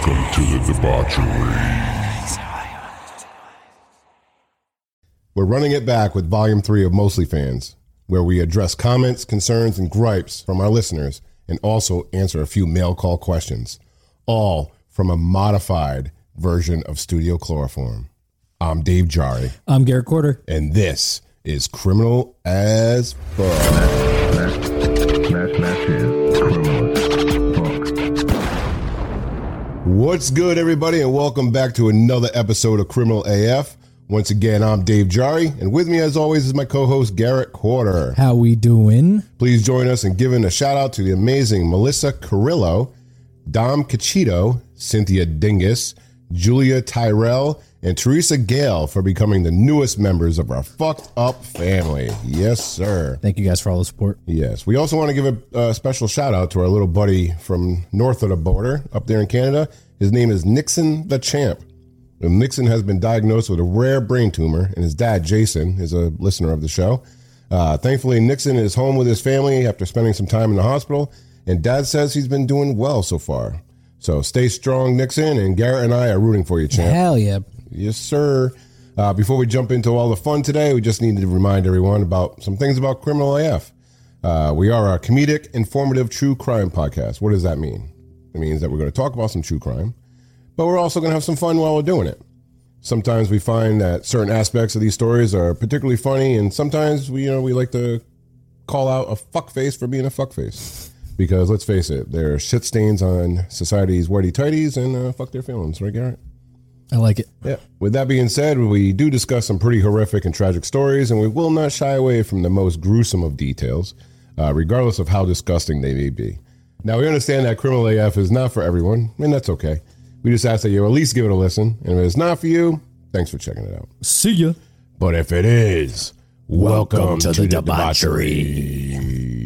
Welcome to the debauchery. We're running it back with Volume 3 of Mostly Fans, where we address comments, concerns, and gripes from our listeners and also answer a few mail call questions, all from a modified version of Studio Chloroform. I'm Dave Jari. I'm Garrett Corder. And this is Criminal as Fuck. That is Criminal as Fuck. What's good, everybody, and welcome back to another episode of Criminal AF. Once again, I'm Dave Jari, and with me, as always, is my co-host, Garrett Corder. How we doing? Please join us in giving a shout-out to the amazing Melissa Carrillo, Dom Cachito, Cynthia Dingus, Julia Tyrell, and Teresa Gale for becoming the newest members of our fucked up family. Yes, sir. Thank you guys for all the support. Yes. We also want to give a special shout-out to our little buddy from north of the border, up there in Canada. His name is Nixon the Champ. And Nixon has been diagnosed with a rare brain tumor, and his dad, Jason, is a listener of the show. Thankfully, Nixon is home with his family after spending some time in the hospital, and Dad says he's been doing well so far. So stay strong, Nixon, and Garrett and I are rooting for you, champ. Hell yeah. Yes, sir. Before we jump into all the fun today, we just need to remind everyone about some things about Criminal AF. We are a comedic, informative, true crime podcast. What does that mean? It means that we're going to talk about some true crime, but we're also going to have some fun while we're doing it. Sometimes we find that certain aspects of these stories are particularly funny, and sometimes we like to call out a fuckface for being a fuckface. Because let's face it, there are shit stains on society's whitey-tighties, and fuck their feelings, right, Garrett? I like it. Yeah. With that being said, we do discuss some pretty horrific and tragic stories, and we will not shy away from the most gruesome of details, regardless of how disgusting they may be. Now, we understand that Criminal AF is not for everyone, and that's okay. We just ask that you at least give it a listen, and if it's not for you, thanks for checking it out. See ya. But if it is, welcome to the debauchery.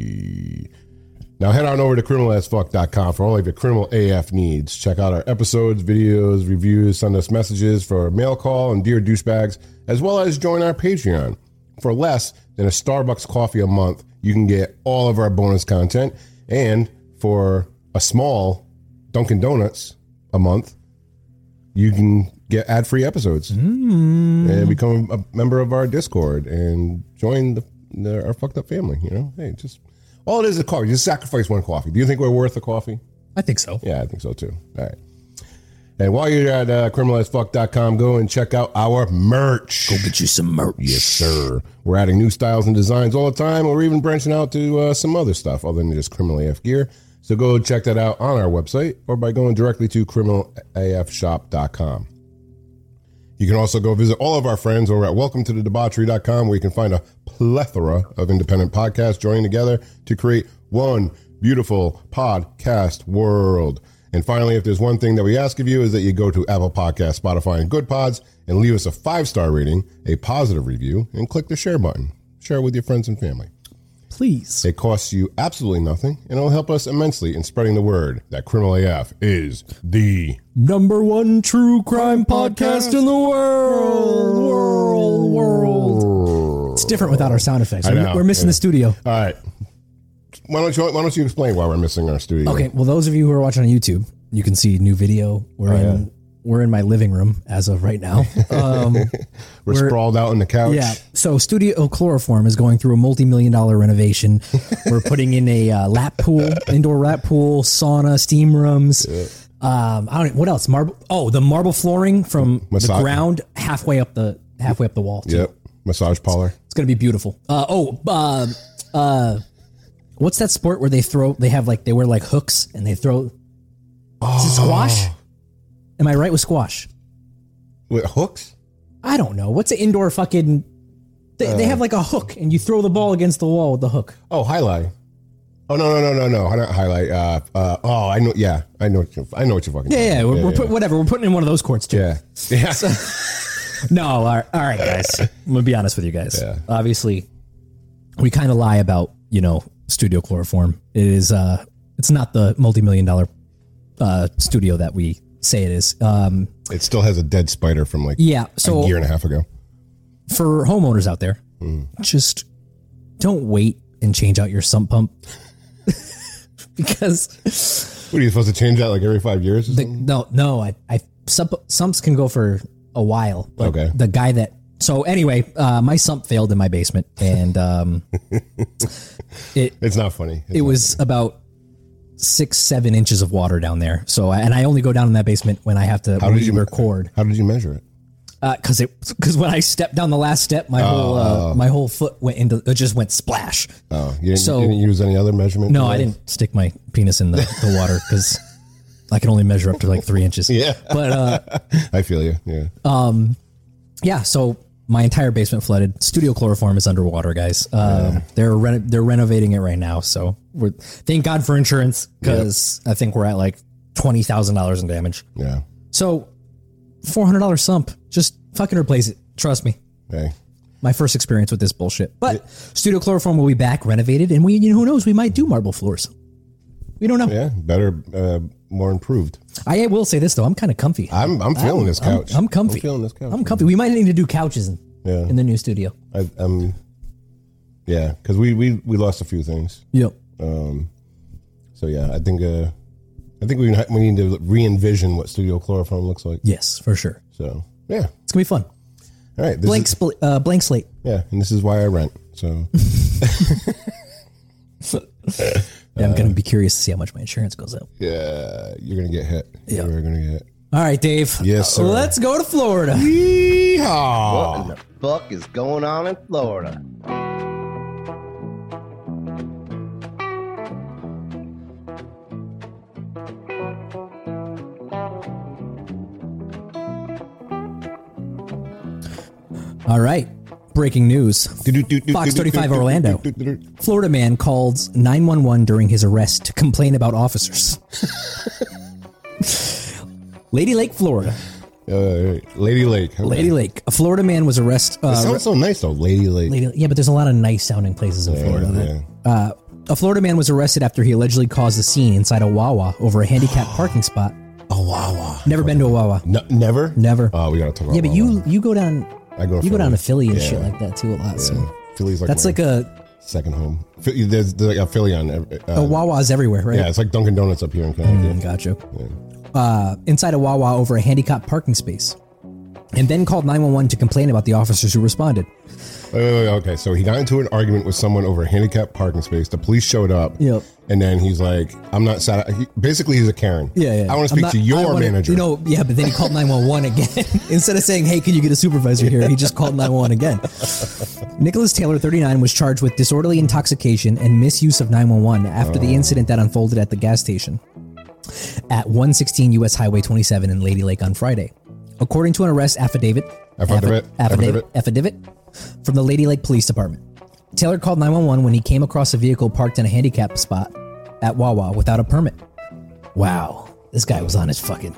Now head on over to criminalasfuck.com for all of your Criminal AF needs. Check out our episodes, videos, reviews, send us messages for mail call and Dear Douchebags, as well as join our Patreon. For less than a Starbucks coffee a month, you can get all of our bonus content, and for a small Dunkin' Donuts a month, you can get ad-free episodes and become a member of our Discord and join our fucked up family. Hey, just all it is coffee. Just sacrifice one coffee. Do you think we're worth a coffee? I think so. Yeah, I think so too. All right. And while you're at criminalasfuck.com, go and check out our merch. Go get you some merch. Yes, sir. We're adding new styles and designs all the time. We're even branching out to some other stuff other than just Criminal AF gear. So go check that out on our website or by going directly to criminalalfshop.com. You can also go visit all of our friends over at welcometothedebauchery.com, where you can find a plethora of independent podcasts joining together to create one beautiful podcast world. And finally, if there's one thing that we ask of you, is that you go to Apple Podcasts, Spotify, and Good Pods and leave us a 5-star rating, a positive review, and click the share button. Share it with your friends and family. Please. It costs you absolutely nothing, and it'll help us immensely in spreading the word that Criminal AF is the #1 true crime podcast in the world. It's different without our sound effects. We're missing the studio. All right. Why don't you explain why we're missing our studio? Okay, well, those of you who are watching on YouTube, you can see new video. We're in my living room as of right now. We're sprawled out on the couch. Yeah. So Studio Chloroform is going through a multi-million-dollar renovation. We're putting in a lap pool, indoor lap pool, sauna, steam rooms. Yeah. What else? The marble flooring from the ground halfway up the wall. Too. Yep. Massage parlor. It's gonna be beautiful. What's that sport where they wear like hooks and they throw? Is it squash? Am I right with squash? With hooks? I don't know. What's an indoor fucking... They have like a hook, and you throw the ball against the wall with the hook. Oh, highlight. Oh, no. Not highlight. I know. Yeah, I know what you're fucking Yeah. We're putting in one of those courts, too. Yeah. No, all right, guys. I'm going to be honest with you guys. Yeah. Obviously, we kind of lie about, Studio Chloroform. It is, it's not the multi-million-dollar studio that we say it is. It still has a dead spider from a year and a half ago. For homeowners out there, just don't wait and change out your sump pump because What are you supposed to change that like every 5 years or something? No. Sumps can go for a while. But Okay. The guy that. So anyway, my sump failed in my basement, and It's not funny. it was about 6-7 inches of water down there. So I only go down in that basement when I have to record. How did you measure it? Because when I stepped down the last step, my whole foot it just went splash. Oh, you didn't use any other measurement? No, I didn't stick my penis in the water because I can only measure up to like 3 inches. Yeah, but I feel you. Yeah. yeah. So my entire basement flooded. Studio Chloroform is underwater, guys. They're renovating it right now. So thank God for insurance because I think we're at like $20,000 in damage. Yeah. So $400 sump. Just fucking replace it. Trust me. Hey. My first experience with this bullshit. But Studio Chloroform will be back, renovated, and who knows, we might do marble floors. We don't know. Yeah, better, more improved. I will say this though, I'm kind of comfy. I'm feeling this couch. I'm comfy. I'm feeling this couch. I'm comfy. We might need to do couches in the new studio. Yeah, because we lost a few things. Yep. So yeah, I think we need to re-envision what Studio Chloroform looks like. Yes, for sure. So yeah, It's gonna be fun. all right. Blank slate. Yeah, and this is why I rent. So Yeah, I'm gonna be curious to see how much my insurance goes up. yeah, you're gonna get hit. Yeah. You're gonna get hit. All right, Dave. Yes, sir. Let's go to Florida. Yeehaw! What in the fuck is going on in Florida? All right. Breaking news. Fox 35 Orlando. Florida man calls 911 during his arrest to complain about officers. Lady Lake, Florida. Lady Lake. Okay. Lady Lake. A Florida man was arrested. It sounds so nice though, Lady Lake. Yeah, but there's a lot of nice sounding places in Florida. Yeah. A Florida man was arrested after he allegedly caused a scene inside a Wawa over a handicapped parking spot. A Wawa. Never been to a Wawa. No, never? Never. Oh, we gotta talk about Yeah, but Wawa. you go down. I go to You go down to Philly. Philly and Yeah. shit like that too a lot. So Philly's like that's my like a second home. There's like a Philly on Wawa's everywhere, right? yeah, it's like Dunkin' Donuts up here in Connecticut. Gotcha. Inside a Wawa over a handicapped parking space, and then called 911 to complain about the officers who responded. Wait, okay, so he got into an argument with someone over a handicapped parking space. The police showed up. Yep. And then he's like, I'm not sad. Basically, he's a Karen. Yeah. I want to speak to your manager. But then he called 911 again. Instead of saying, hey, can you get a supervisor here? He just called 911 again. Nicholas Taylor, 39, was charged with disorderly intoxication and misuse of 911 after the incident that unfolded at the gas station at 116 U.S. Highway 27 in Lady Lake on Friday. According to an arrest affidavit from the Lady Lake Police Department. Taylor called 911 when he came across a vehicle parked in a handicapped spot at Wawa without a permit. Wow, this guy was on his fucking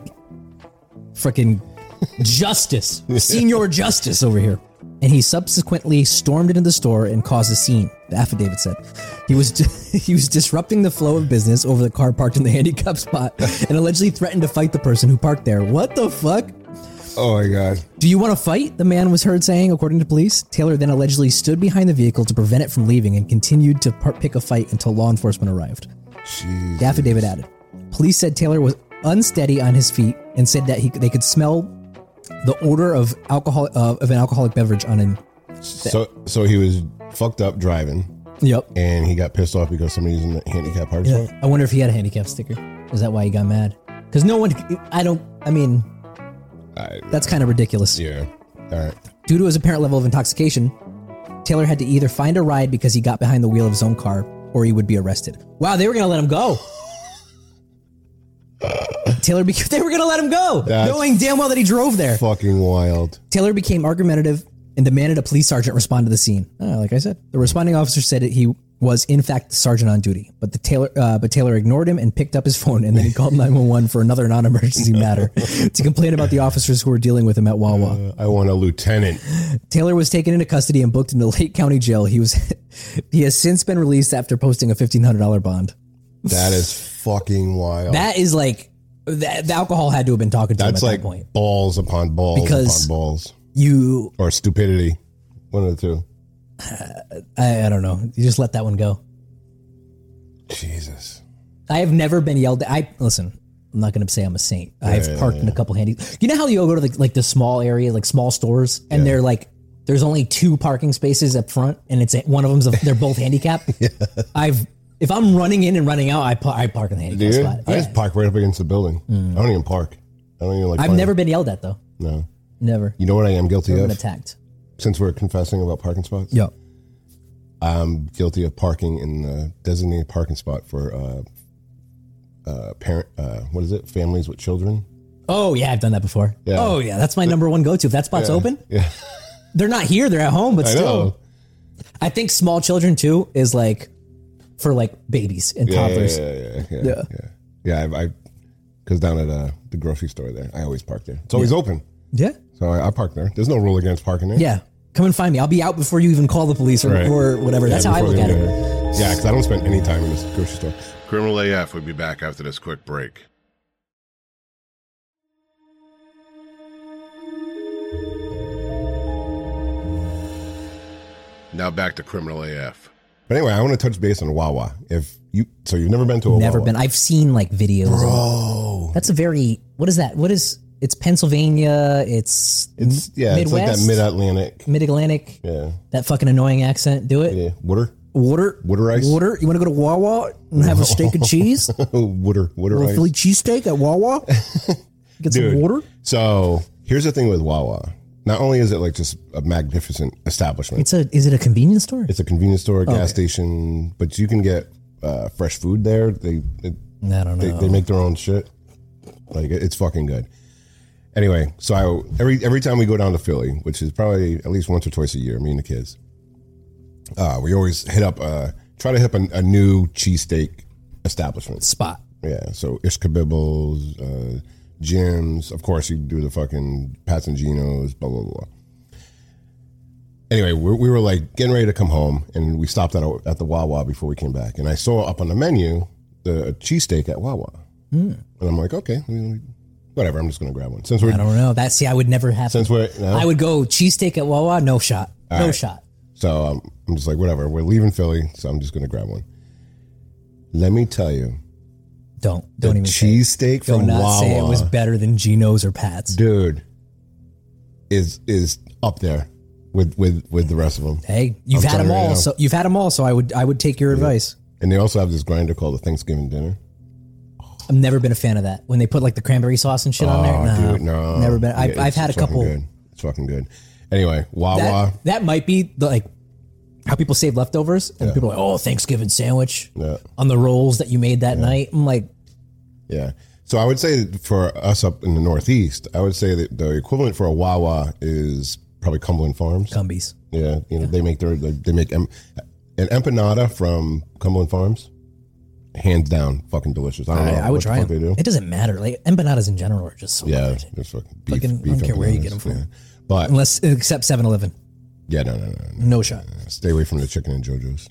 justice, senior justice over here. And he subsequently stormed into the store and caused a scene, the affidavit said. He was disrupting the flow of business over the car parked in the handicapped spot and allegedly threatened to fight the person who parked there. What the fuck? Oh my God. Do you want to fight? The man was heard saying, according to police. Taylor then allegedly stood behind the vehicle to prevent it from leaving and continued to pick a fight until law enforcement arrived. Jesus. The affidavit added. Police said Taylor was unsteady on his feet and said that they could smell the odor of alcohol of an alcoholic beverage on him. So he was fucked up driving. Yep. And he got pissed off because somebody's in the handicap parking spot. I wonder if he had a handicap sticker. Is that why he got mad? Because that's kind of ridiculous. Yeah. All right. Due to his apparent level of intoxication, Taylor had to either find a ride because he got behind the wheel of his own car or he would be arrested. Wow, they were going to let him go. They were going to let him go, knowing damn well that he drove there. Fucking wild. Taylor became argumentative and demanded a police sergeant respond to the scene. Like I said, the responding officer said that he was in fact the sergeant on duty, but Taylor ignored him and picked up his phone, and then he called 911 for another non-emergency matter to complain about the officers who were dealing with him at Wawa. I want a lieutenant. Taylor was taken into custody and booked into Lake County Jail. He has since been released after posting a $1,500 bond. That is fucking wild. That is like the alcohol had to have been talking to him at like that point. Balls upon balls Because upon balls. You or stupidity. One of the two. I don't know. You just let that one go. Jesus. I have never been yelled at. Listen, I'm not going to say I'm a saint. I've parked in a couple handy. You know how you go to the small area, like small stores, and they're like, there's only 2 parking spaces up front, and it's one of them's they're both handicapped. If I'm running in and running out, I park in the handicap spot. I just park right up against the building. I don't even park. I don't even like. I've never been yelled at though. No, never. You know what I am guilty Never of? been attacked. Since we're confessing about parking spots, Yeah. I'm guilty of parking in the designated parking spot for parent. What is it? Families with children. Oh yeah, I've done that before. Yeah. Oh yeah, that's my number one go-to. If that spot's open, they're not here. They're at home, but I still. know. I think small children too is like for like babies and toddlers. Yeah. I because down at the grocery store there, I always park there. It's always open, Yeah. so I park there. There's no rule against parking there. Yeah. Come and find me. I'll be out before you even call the police or whatever. That's how I look at it. Yeah, because I don't spend any time in this grocery store. Criminal AF will be back after this quick break. Now back to Criminal AF. But anyway, I want to touch base on Wawa. You've never been to a Wawa? Never been. I've seen like videos. Bro. That's a very, what is that? It's Pennsylvania. It's It's like that Midwest? mid-Atlantic. Mid-Atlantic. Yeah. That fucking annoying accent. Do it. Yeah. Water ice. Water. You want to go to Wawa and have a steak and cheese? Water Little ice. Philly cheesesteak at Wawa? Get some Dude. water? So here's the thing with Wawa. Not only is it like just a magnificent establishment, Is it a convenience store? it's a convenience store, gas station, but you can get fresh food there. I don't know. They make their own shit. Like it's fucking good. Anyway, so every time we go down to Philly, which is probably at least once or twice a year, me and the kids, we always try to hit a new cheesesteak establishment. Spot. Yeah, so Ishkabibbles, Jim's, of course you do the fucking Pats and Geno's, blah, blah, blah. Anyway, we were like getting ready to come home, and we stopped at the Wawa before we came back, and I saw up on the menu the cheesesteak at Wawa. And I'm like, okay, whatever, I'm just going to grab one. I don't know. I would never have. I would go cheesesteak at Wawa, no shot. No shot. So I'm just like, whatever, we're leaving Philly, so I'm just going to grab one. Let me tell you. Don't even cheesesteak from not Wawa. say it was better than Geno's or Pat's. Dude, is up there with the rest of them. Hey, you've had them all, so I would take your advice. And they also have this grinder called the Thanksgiving dinner. I've never been a fan of that. When they put like the cranberry sauce and shit on there. No, never been. I've had a couple. Good. It's fucking good. Anyway, Wawa. That might be how people save leftovers, and people are like, oh, Thanksgiving sandwich on the rolls that you made that night. I'm like, yeah. So I would say that for us up in the Northeast, I would say that the equivalent for a Wawa is probably Cumberland Farms. Cumbies. Yeah, they make an empanada from Cumberland Farms. Hands down, fucking delicious. I don't know. I would try them. them. They do. It doesn't matter. Like empanadas in general are just so good. Just fucking beef. I don't care where you get them from. Yeah. But except 7-Eleven. Yeah, no. No shot. Stay away from the chicken and JoJo's.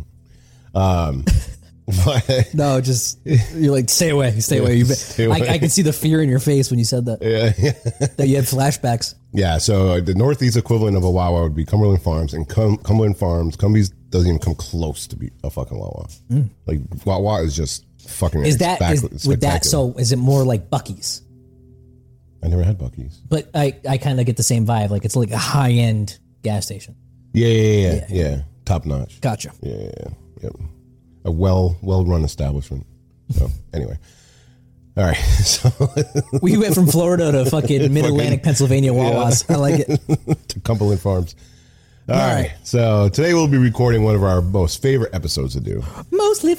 But no, just you're like, stay away. Stay away. I can see the fear in your face when you said that. Yeah. That you had flashbacks. Yeah, so the Northeast equivalent of a Wawa would be Cumberland Farms, and Cumberland Farms, Cumbies doesn't even come close to be a fucking Wawa. Like Wawa is just fucking. Is it more like Buc-ee's? I never had Buc-ee's, but I kind of get the same vibe. Like it's like a high end gas station. Yeah. Top notch. Gotcha. Yeah. A well run establishment. So anyway. All right. So we went from Florida to fucking Mid-Atlantic Pennsylvania Wawas. Yeah. I like it. To Cumberland Farms. All right. So today we'll be recording one of our most favorite episodes to do. Mostly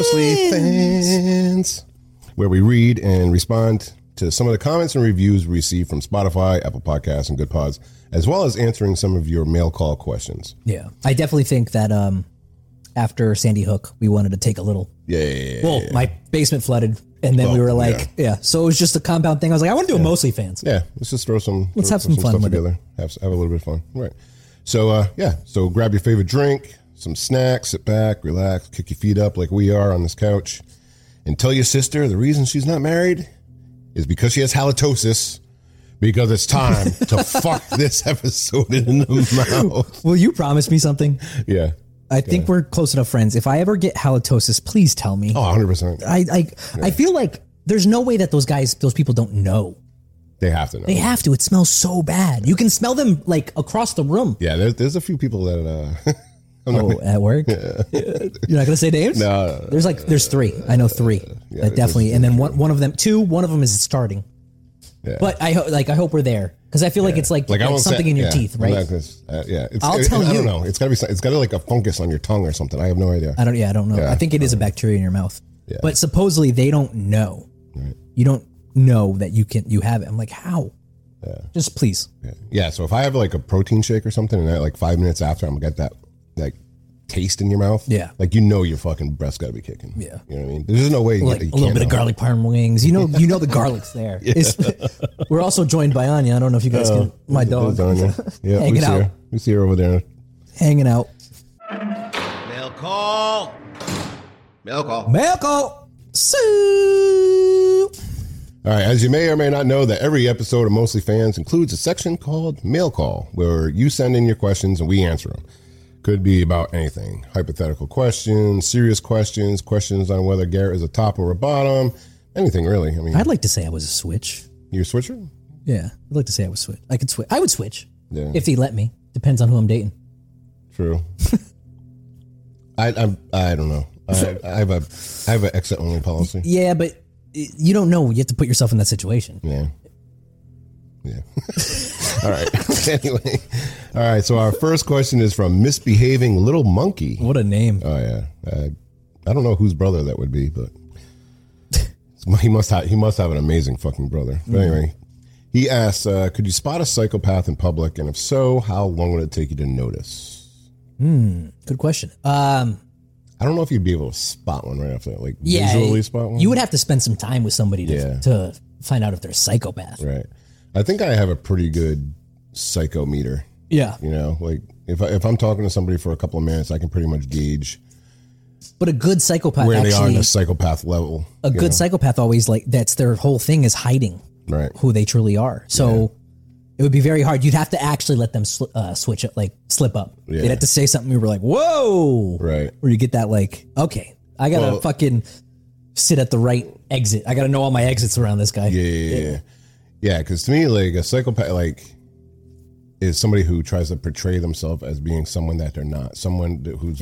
Fans. Where we read and respond to some of the comments and reviews we receive from Spotify, Apple Podcasts, and Good Pods, as well as answering some of your mail call questions. Yeah. I definitely think that after Sandy Hook, we wanted to take a little. My basement flooded. And then we were like, So it was just a compound thing. I was like, I want to do a Mostly Fans. Yeah. Let's just throw some. Let's have some fun stuff with together. Have a little bit of fun. Right. So, So grab your favorite drink, some snacks, sit back, relax, kick your feet up like we are on this couch, and tell your sister the reason she's not married is because she has halitosis. Because it's time to fuck this episode in the mouth. Will you promise me something? Yeah. I think we're close enough friends. If I ever get halitosis, please tell me. Oh, 100%. I feel like there's no way that those people don't know. They have to know. They have to. It smells so bad. You can smell them like across the room. Yeah, there's a few people that At work? Yeah. You're not gonna say names? No. There's 3. I know 3. That definitely. And then one of them is starting. Yeah. But I hope we're there because I feel like it's like something in your teeth, right? I'll tell you. I don't know. It's got like a fungus on your tongue or something. I have no idea. I don't know. Yeah. I think it is a bacteria in your mouth. Yeah. But supposedly they don't know. Right. You don't know that you have it. I'm like, how? Yeah. Just please. Yeah. So if I have like a protein shake or something, and like 5 minutes after, I'm gonna get that like taste in your mouth. Yeah. Like your fucking breath got to be kicking. Yeah. You know what I mean? There's no way Like a little bit of garlic parm wings. You know the garlic's there. We're also joined by Anya. I don't know if you guys can. My dog. Yeah. Hanging out. We see her over there. Hanging out. Mail call. Mail call. Mail call. Sue. All right, as you may or may not know, that every episode of Mostly Fans includes a section called Mail Call, where you send in your questions and we answer them. Could be about anything. Hypothetical questions, serious questions, questions on whether Garrett is a top or a bottom, anything really. I mean, I'd like to say I was a switch. You're a switcher? Yeah, I'd like to say I was switch. I could switch. I would switch. Yeah. If they let me. Depends on who I'm dating. True. I don't know. I have an exit only policy. Yeah, but you don't know. You have to put yourself in that situation. Yeah. All right. Anyway. All right. So our first question is from Misbehaving Little Monkey. What a name. Oh yeah. I don't know whose brother that would be, but he must have an amazing fucking brother. But anyway, he asks, could you spot a psychopath in public? And if so, how long would it take you to notice? Good question. I don't know if you'd be able to spot one right after that, like visually spot one. You would have to spend some time with somebody to find out if they're a psychopath. Right. I think I have a pretty good psychometer. Yeah. You know, like if I'm talking to somebody for a couple of minutes, I can pretty much gauge But a good psychopath where actually, they are in the psychopath level. A good psychopath always that's their whole thing is hiding who they truly are. So it would be very hard. You'd have to actually let them switch it, like slip up. Yeah. You'd have to say something. You were like, whoa. Right. Where you get that like, okay, I got to fucking sit at the right exit. I got to know all my exits around this guy. Yeah, because to me, like a psychopath, like is somebody who tries to portray themselves as being someone that they're not. Someone who's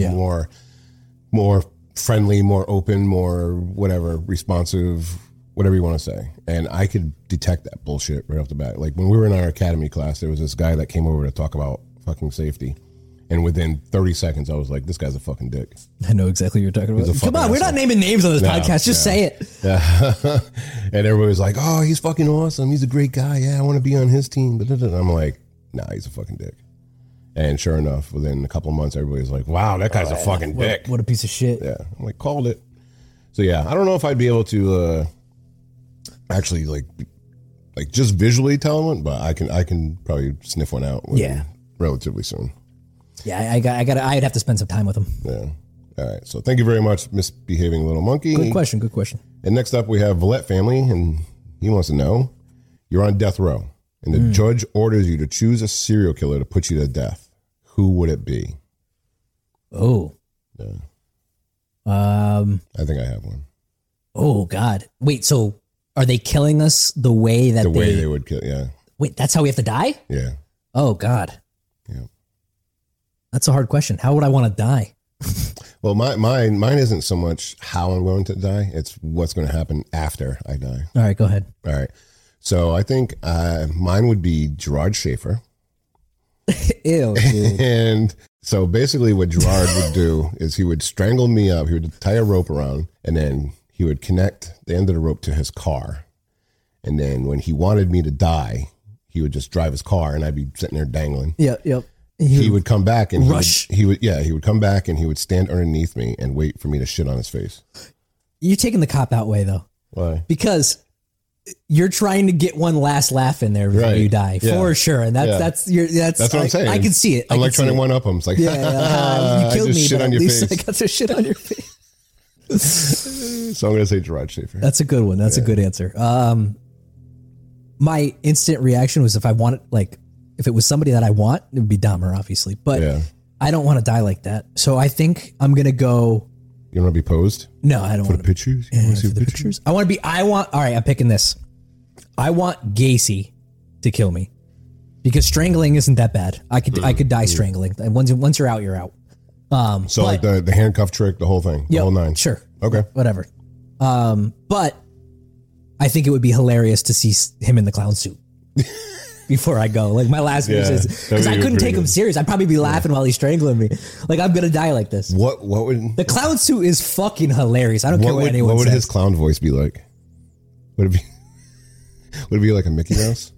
more friendly, more open, more whatever, responsive, whatever you want to say. And I could detect that bullshit right off the bat. Like when we were in our academy class, there was this guy that came over to talk about fucking safety. And within 30 seconds, I was like, this guy's a fucking dick. I know exactly what you're talking about. Come on, asshole. we're not naming names on this podcast. Just say it. Yeah. And everybody was like, oh, he's fucking awesome. He's a great guy. Yeah, I want to be on his team. But I'm like, nah, he's a fucking dick. And sure enough, within a couple of months, everybody's like, wow, that guy's a fucking dick. What a piece of shit. Yeah. I'm like, called it. So yeah, I don't know if I'd be able to actually like just visually tell one, but I can probably sniff one out relatively soon. Yeah, I'd have to spend some time with him. Yeah. All right. So thank you very much, Misbehaving Little Monkey. Good question. And next up, we have Villette family, and he wants to know, you're on death row, and the judge orders you to choose a serial killer to put you to death. Who would it be? Oh. Yeah. I think I have one. Oh, God. Wait, so are they killing us the way that they would kill? Yeah. Wait, that's how we have to die? Yeah. Oh, God. Yeah. That's a hard question. How would I want to die? Well, mine isn't so much how I'm going to die. It's what's going to happen after I die. All right, go ahead. All right. So I think mine would be Gerard Schaefer. Ew, dude. And so basically what Gerard would do is he would strangle me up. He would tie a rope around, and then he would connect the end of the rope to his car. And then when he wanted me to die, he would just drive his car, and I'd be sitting there dangling. Yep. He would come back and rush. He would come back and he would stand underneath me and wait for me to shit on his face. You're taking the cop out way though. Why? Because you're trying to get one last laugh in there before you die, for sure. And that's what I'm saying. I can see it. I'm like trying to one up him. It's like, you killed me, shit but on at your least face. I got to shit on your face. So I'm going to say Gerard Schaefer. That's a good one. That's a good answer. My instant reaction was if it was somebody that I want, it would be Dahmer, obviously. But I don't want to die like that. So I think I'm going to go. You want to be posed? No, I don't For want the pictures? You want to see for the the pictures? pictures. All right, I'm picking this. I want Gacy to kill me because strangling isn't that bad. I could die strangling. Once you're out, you're out. So like the handcuff trick, the whole thing, the whole nine. Sure. Okay. Whatever. But I think it would be hilarious to see him in the clown suit before I go. Like my last wish is because I couldn't take him serious. I'd probably be laughing while he's strangling me. Like I'm gonna die like this. What would The clown suit is fucking hilarious. I don't care what anyone What would says. his clown voice be like? Would it be like a Mickey Mouse?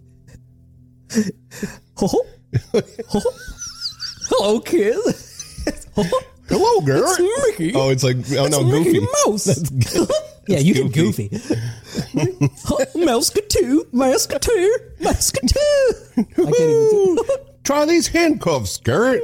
Hello, kid. Hello, girl. It's Mickey. Oh, it's like Mickey Goofy. Mouse. Yeah, you get goofy. Musketeer. I can't even do. Try these handcuffs, Garrett.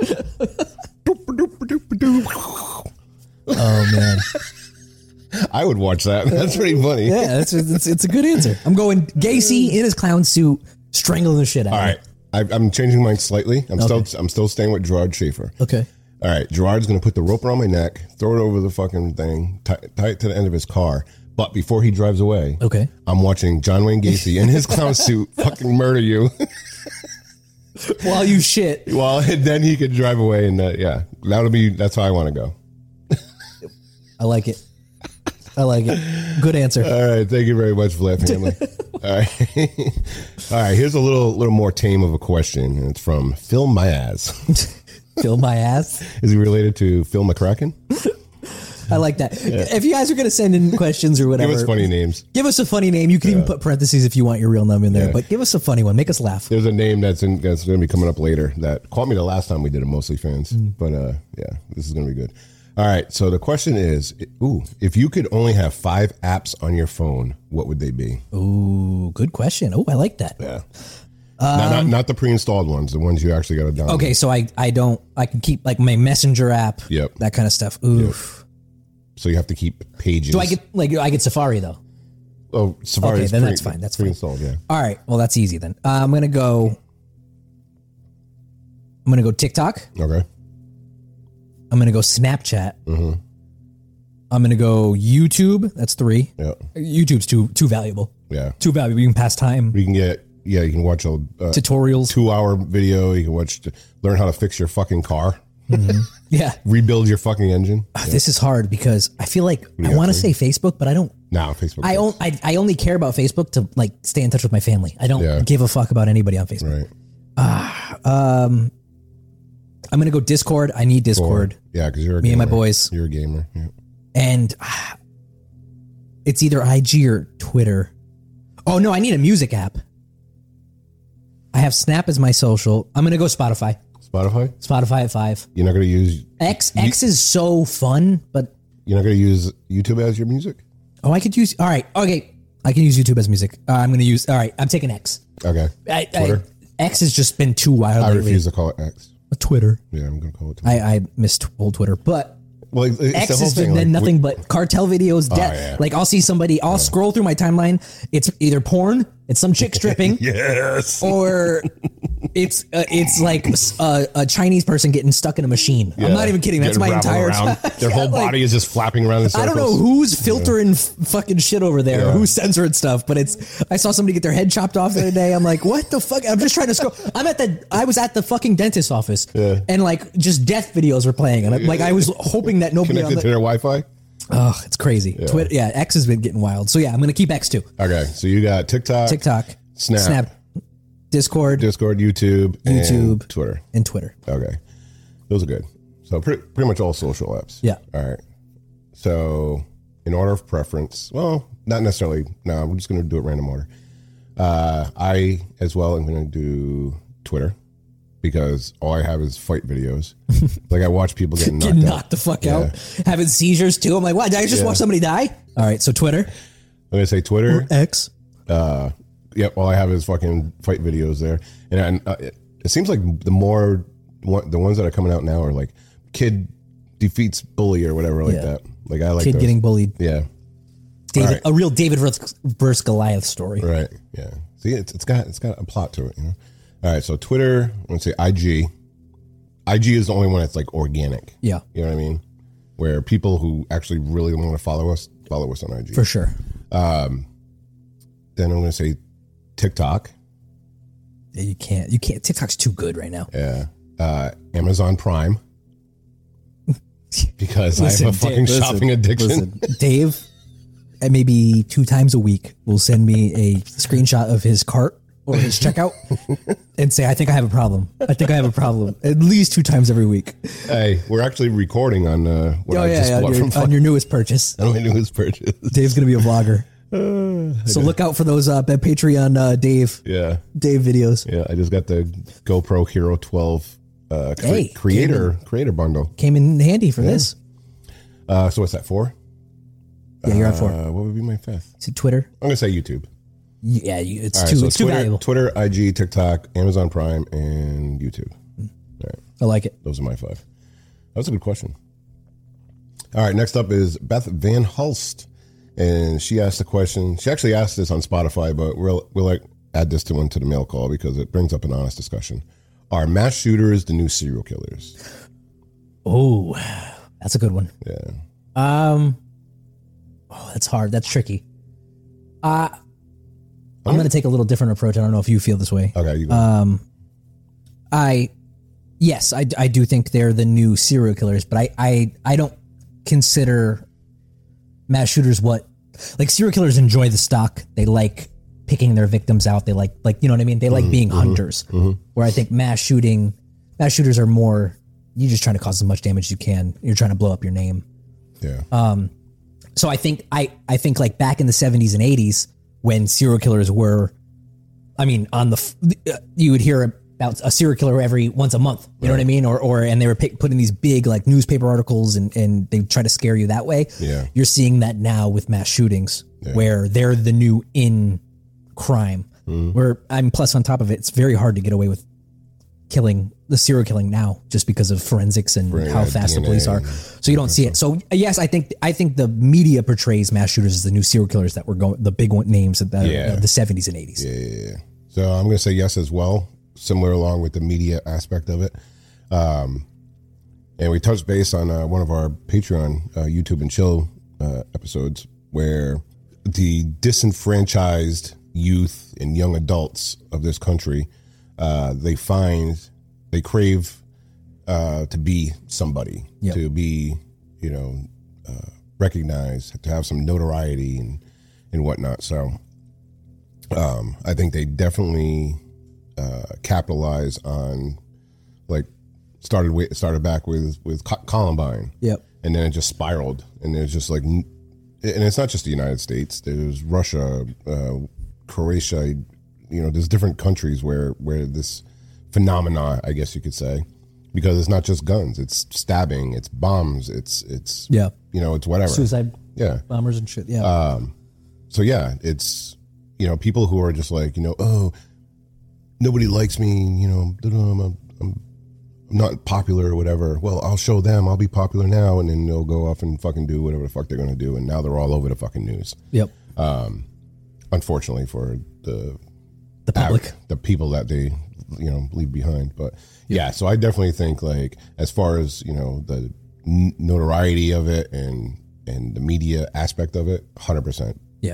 Oh man. I would watch that. That's pretty funny. Yeah, it's a good answer. I'm going Gacy in his clown suit, strangling the shit out. All of right. me. I'm changing mine slightly. I'm still staying with Gerard Schaefer. Okay. All right, Gerard's going to put the rope around my neck, throw it over the fucking thing, tie it to the end of his car. But before he drives away, Okay. I'm watching John Wayne Gacy in his clown suit fucking murder you. While you shit. Well, and then he could drive away, and that's how I want to go. I like it. Good answer. All right, thank you very much, Vlad family. All right, all right. Here's a little more tame of a question, and it's from Phil Myaz. Fill my ass. Is he related to Phil McCracken? I like that. If you guys are going to send in questions or whatever, Give us funny names. Give us a funny name. You can even put parentheses if you want your real name in there, Yeah. but give us a funny one. Make us laugh. There's a name that's going to be coming up later that caught me the last time we did a Mostly Fans. But yeah, this is going to be good. All right, so the question is, if you could only have 5 apps on your phone, what would they be? Ooh, good question. Oh, I like that. Yeah. Not the pre-installed ones, the ones you actually got to download. Okay, so I can keep like my Messenger app, Yep. that kind of stuff. Oof. So you have to keep pages. Do I get Safari though? Oh, Safari Okay, is then that's fine. That's fine. pre-installed, yeah. All right, well that's easy then. I'm gonna go TikTok. Okay. I'm gonna go Snapchat. I'm gonna go YouTube. That's 3. Yeah. YouTube's too valuable. Yeah. Too valuable. You can pass time. You can watch a Tutorials. 2-hour video. You can learn how to fix your fucking car. Yeah. Rebuild your fucking engine. This is hard because I feel like I want to say Facebook, but I don't. No, Facebook. I only care about Facebook to like stay in touch with my family. I don't give a fuck about anybody on Facebook. Right. I'm gonna go Discord. I need Discord. Yeah, because you're a Me gamer. and my boys. You're a gamer. Yeah. And it's either IG or Twitter. Oh no, I need a music app. I have Snap as my social. I'm gonna go Spotify. Spotify at 5. You're not going to use X is so fun, but you're not going to use YouTube as your music? I could use. All right, okay, I can use YouTube as music. I'm gonna use. All right, I'm taking X. Okay. Twitter? X has just been too wild. I lately. refuse to call it X. Twitter. Yeah, I'm going to call it Twitter. I missed old Twitter, but Well, it's X the whole has thing. been nothing but cartel videos. yeah. Like I'll see somebody, I'll scroll through my timeline. It's either porn, it's some chick stripping, Yes. or it's like a Chinese person getting stuck in a machine. I'm not even kidding. That's Getting my entire rattled around. time. Their whole Like, body is just flapping around in circles. I don't know who's filtering fucking shit over there, or who's censoring stuff, but I saw somebody get their head chopped off the other day. I'm like, what the fuck? I'm just trying to scroll. I was at the fucking dentist's office, and like just death videos were playing, and I was hoping that nobody Connected to their Wi-Fi? Oh, it's crazy. Twitter, X has been getting wild. So yeah, I'm gonna keep X too. Okay, so you got TikTok, Snap, Discord, YouTube, and Twitter. and Twitter. Okay, those are good. So pretty much all social apps. Yeah. All right. So in order of preference, well, not necessarily. No, we're just going to do it random order. I as well am going to do Twitter because all I have is fight videos. Like I watch people getting knocked the fuck out, having seizures too. I'm like, what? Did I just watch somebody die? All right, so Twitter. I'm going to say Twitter. X. Yep, all I have is fucking fight videos there, and it seems like the ones that are coming out now are like kid defeats bully or whatever like that. Like I like kid those. getting bullied. Yeah, David, a real David versus Goliath story. right. Yeah, see, it's got a plot to it. You know. All right, so Twitter. I'm gonna say IG. IG is the only one that's like organic. Yeah, You know what I mean? Where people who actually really want to follow us on IG. for sure. Then I'm going to say TikTok. Yeah, you can't. TikTok's too good right now. Yeah. Amazon Prime. Because I have a fucking shopping addiction. Listen, Dave, maybe 2 times a week, will send me a screenshot of his cart or his checkout and say, I think I have a problem. At least 2 times every week. Hey, we're actually recording on what I just bought on your newest purchase. on my newest purchase. Dave's going to be a vlogger. So look out for those Patreon Dave videos. Yeah, I just got the GoPro Hero 12 creator bundle. Came in handy for this. So what's that, 4? Yeah, you're at 4. What would be my 5th? Is it Twitter? I'm going to say YouTube. Yeah, it's All too right, so it's too valuable. Twitter, IG, TikTok, Amazon Prime, and YouTube. All right, I like it. those are my 5. That was a good question. All right, next up is Beth Van Hulst. And she asked a question. She actually asked this on Spotify, but we'll like add this to the mail call because it brings up an honest discussion. Are mass shooters the new serial killers? Oh, that's a good one. Yeah. That's hard. That's tricky. I'm going to take a little different approach. I don't know if you feel this way. Okay, you go. Yes, I do think they're the new serial killers, but I don't consider mass shooters like serial killers enjoy the stock. They like picking their victims out. They like you know what I mean? They like being hunters. Where I think mass shooters are more, you're just trying to cause as much damage as you can. You're trying to blow up your name. Yeah. So I think like back in the 70s and 80s when serial killers were, I mean, you would hear about a serial killer every once a month, you know what I mean? And they were putting these big like newspaper articles and they try to scare you that way. Yeah. You're seeing that now with mass shootings where they're the new in crime where plus on top of it, it's very hard to get away with serial killing now just because of forensics and how fast the police are. So you don't see it. So yes, I think the media portrays mass shooters as the new serial killers that were the big names of the 70s and 80s. Yeah. So I'm going to say yes as well. Similar along with the media aspect of it. And we touched base on one of our Patreon YouTube and Chill episodes where the disenfranchised youth and young adults of this country, they crave to be somebody, to be, recognized, to have some notoriety and whatnot. So I think they definitely capitalize on, like, started back with Columbine. Yep. And then it just spiraled, and there's just like, and it's not just the United States. There's Russia, Croatia. There's different countries where this phenomena, I guess you could say, because it's not just guns. It's stabbing. It's bombs. It's it's whatever. Suicide. Yeah. Bombers and shit. Yeah. So yeah, it's people who are just like oh, nobody likes me. I'm not popular or whatever. Well, I'll show them I'll be popular now, and then they'll go off and fucking do whatever the fuck they're going to do, and now they're all over the fucking news. Yep. Unfortunately for the public, the people that they leave behind. But yeah, so I definitely think, like, as far as the notoriety of it and the media aspect of it, 100%. Yeah.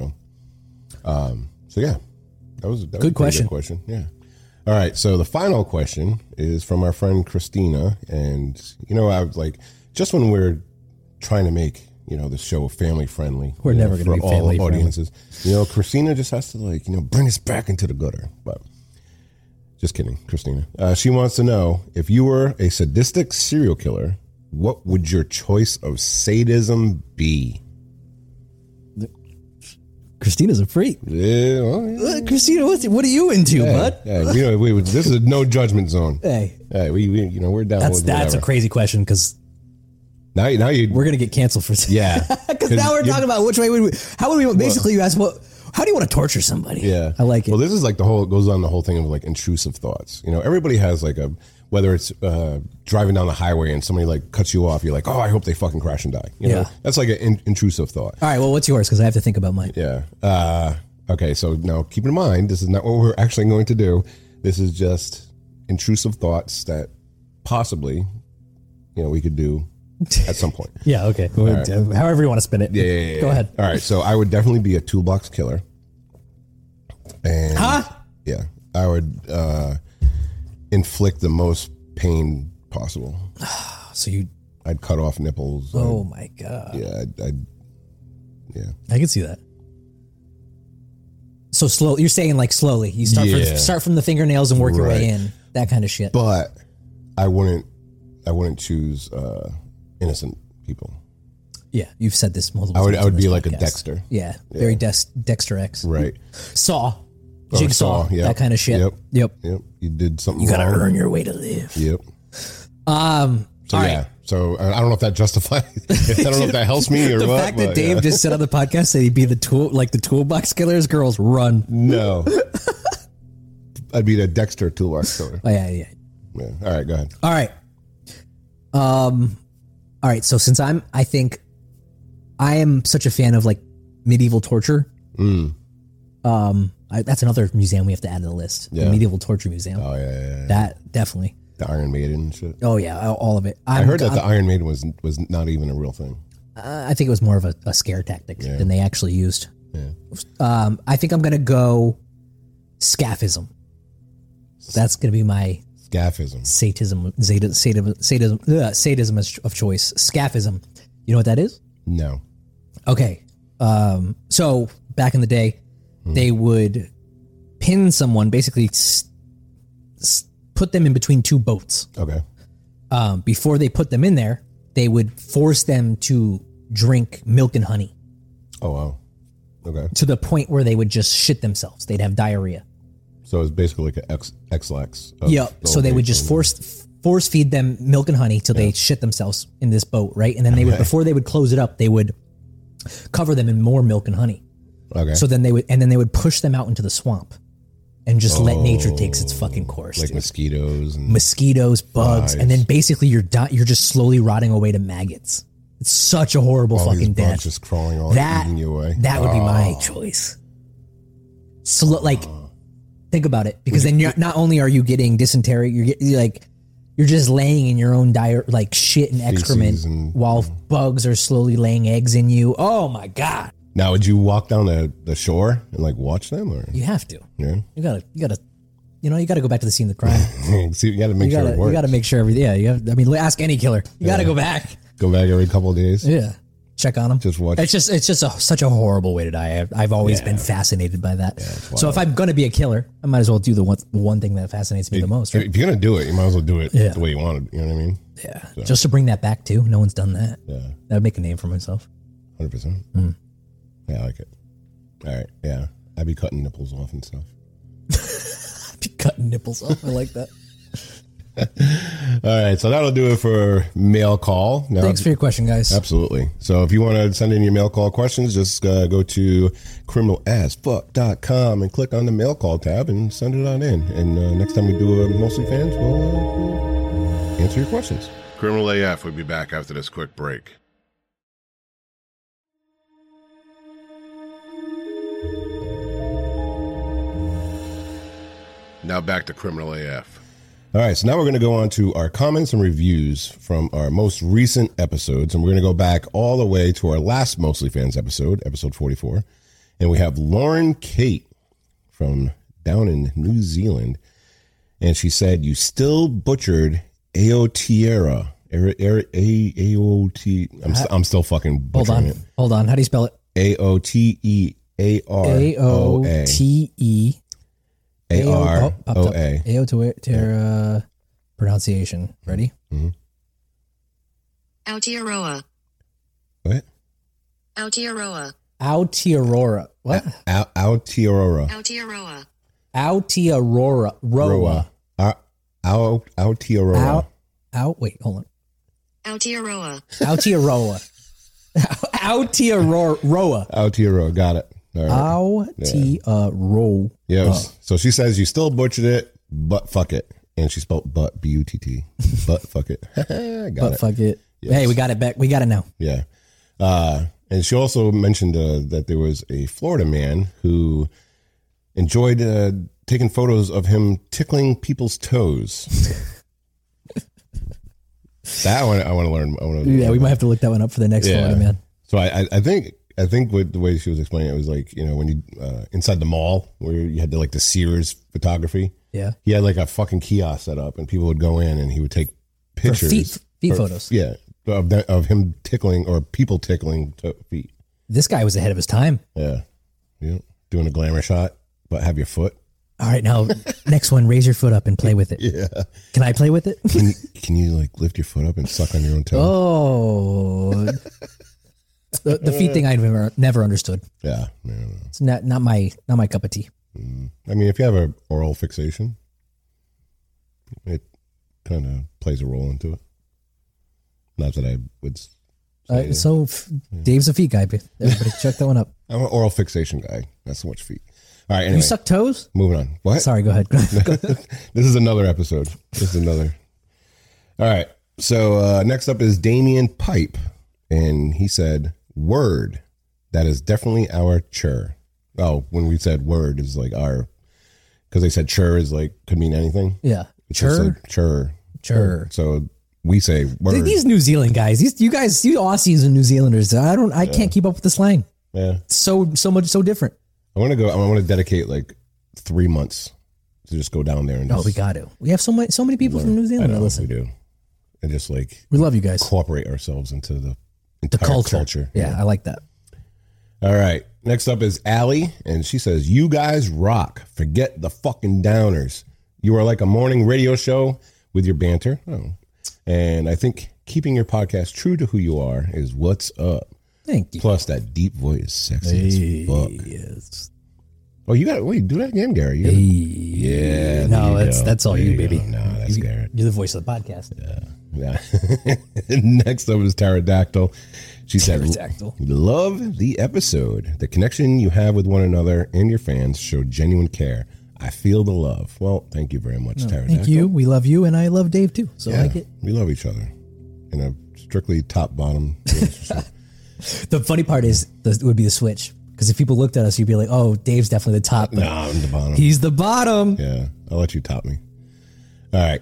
So yeah, that was a good question. Good question. Yeah. All right, so the final question is from our friend Christina, and I was like, just when we're trying to make the show family friendly, we're never going to be family all audiences. Christina just has to bring us back into the gutter. But just kidding, Christina. She wants to know, if you were a sadistic serial killer, what would your choice of sadism be? Christina's a freak. Yeah, well, yeah. Christina, what are you into, bud? Yeah, this is a no judgment zone. Hey, we're down. That's a crazy question, because now we're gonna get canceled for because now we're talking about which way would we? How would we? Basically, you ask how do you want to torture somebody? Yeah, I like it. Well, this is like the whole thing of like intrusive thoughts. Everybody has like whether it's driving down the highway and somebody like cuts you off, you're like, oh, I hope they fucking crash and die. That's like an intrusive thought. All right, well, what's yours? Because I have to think about mine. Yeah. Okay, so now keep in mind, this is not what we're actually going to do. This is just intrusive thoughts that possibly, we could do at some point. Yeah, okay. However you want to spin it. Yeah. Go ahead. All right, so I would definitely be a toolbox killer. And yeah, I would inflict the most pain possible. So I'd cut off nipples. Oh my God. Yeah, yeah. I can see that. So slow. You're saying like slowly. You start from the fingernails and work your way in. That kind of shit. But I wouldn't choose innocent people. Yeah, you've said this multiple times. I would be like a Dexter. Yeah, very Dexter X. Right. Saw. Jigsaw. Yep. That kind of shit. Yep. You did something You gotta wrong. earn your way to live. Yep. So yeah. So I don't know if that justifies. I don't know if that helps me or the what. The fact that Dave just said on the podcast that he'd be the toolbox killers, girls run. No. I'd be the Dexter toolbox killer. Oh yeah. Yeah. All right, go ahead. All right. All right. So since I think I am such a fan of like medieval torture. That's another museum we have to add to the list. Yeah. The Medieval Torture Museum. Oh yeah. That definitely. The Iron Maiden and shit. Oh yeah, all of it. I heard that the Iron Maiden was not even a real thing. I think it was more of a scare tactic than they actually used. Yeah. I think I'm gonna go scaphism. That's gonna be my Scaphism. sadism of choice. Scaphism. You know what that is? No. Okay. So back in the day, they would pin someone, basically put them in between two boats. Okay. Before they put them in there, they would force them to drink milk and honey Oh wow. Okay. to the point where they would just shit themselves. They'd have diarrhea. So it's basically like an X-Lax. Yeah. So they would just force feed them milk and honey till they shit themselves in this boat, right? And then they would, before they would close it up, they would cover them in more milk and honey. Okay. So then they would push them out into the swamp and just let nature takes its fucking course. like dude. mosquitoes and Mosquitoes, bugs, and then basically you're just slowly rotting away to maggots. It's such a horrible all these fucking bugs death. just crawling all eating you away. That would be my choice. So like, think about it, because then you're not only are you getting dysentery, you're just laying in your own like shit and excrement while bugs are slowly laying eggs in you. Oh my God. Now, would you walk down the shore and like watch them, or You have to. yeah? You gotta go back to the scene of the crime. See, you got to make sure it works. You gotta make sure everything. Yeah, ask any killer. You gotta go back. Go back every couple of days. Yeah, check on them. Just watch. It's just such a horrible way to die. I've always been fascinated by that. So if I'm gonna be a killer, I might as well do the one thing that fascinates me the most. Right? If you're gonna do it, you might as well do it the way you want to. You know what I mean? Yeah, just to bring that back too. No one's done that. Yeah, that would make a name for myself. 100%. Yeah, I like it. All right. Yeah, I'd be cutting nipples off and stuff. I'd be cutting nipples off. I like that. All right, so that'll do it for mail call. Now, Thanks for your question, guys. Absolutely. So if you want to send in your mail call questions, just go to criminalasfuck.com and click on the mail call tab and send it on in. And next time we do a Mostly Fans, we'll answer your questions. Criminal AF will be back after this quick break. Now back to Criminal AF. All right, so now we're going to go on to our comments and reviews from our most recent episodes, and we're going to go back all the way to our last Mostly Fans episode, episode 44, and we have Lauren Kate from down in New Zealand, and she said, "You still butchered Aotearoa." I'm still fucking butchering it. Hold on. How do you spell it? Aotearoa. Aroa. Aotearoa pronunciation. Ready? Mm-hmm. Aotearoa. What? Aotearoa. Aotearoa. What? Aotearoa. Aotearoa. Aotearoa. Aotearoa. Wait, hold on. Aotearoa. Aotearoa. Aotearoa. Aotearoa. Got it. All right. Aotearoa. Yes. So she says you still butchered it, but fuck it. And she spelled butt, B-U-T-T. But fuck it. Fuck it. Yes. Hey, we got it back. We got it now. Yeah. And she also mentioned that there was a Florida man who enjoyed taking photos of him tickling people's toes. That one I want to learn. Yeah, we might have to look that one up for the next photo, man. So I think with the way she was explaining it was like, you know, when you inside the mall where you had the Sears photography. Yeah. He had like a fucking kiosk set up and people would go in and he would take pictures. Feet photos. Yeah. Of him tickling or people tickling feet. This guy was ahead of his time. Yeah. Yeah. Doing a glamour shot, but have your foot. All right, now next one, raise your foot up and play with it. Yeah. Can I play with it? Can you like lift your foot up and suck on your own toe? Oh. The feet thing I never understood. Yeah. It's not my cup of tea. I mean, if you have an oral fixation, it kind of plays a role into it. Not that I would say Dave's a feet guy. Everybody check that one up. I'm an oral fixation guy. Not so much feet. All right, anyway. You suck toes? Moving on. What? Sorry, go ahead. This is another episode. All right. So next up is Damian Pipe. And he said, word. That is definitely our chur. Oh, when we said word is like our, because they said chur is like, could mean anything. Yeah. It's just like chur. So we say word. These New Zealand guys, you Aussies and New Zealanders, I can't keep up with the slang. Yeah. So different. I want to dedicate like 3 months to just go down there and we got to. We have so many people from New Zealand that listen. We do. And just like we love you guys. Incorporate ourselves into the entire culture. Yeah, I like that. All right. Next up is Allie, and she says, "You guys rock. Forget the fucking downers. You are like a morning radio show with your banter." Oh. And I think keeping your podcast true to who you are is what's up. Thank you. Plus, that deep voice, sexy as fuck. Yes. Oh, you got to wait. Do that again, Gary. Yeah. No, that's all you, baby. No, that's Garrett. You're the voice of the podcast. Yeah. Next up is Pterodactyl. She said, "Love the episode. The connection you have with one another and your fans show genuine care. I feel the love." Well, thank you very much, Pterodactyl. Thank you. We love you, and I love Dave too. So I like it. We love each other in a strictly top-bottom relationship. The funny part is would be the switch. Because if people looked at us, you'd be like, "Oh, Dave's definitely the top." No, I'm the bottom. He's the bottom. Yeah, I'll let you top me. All right,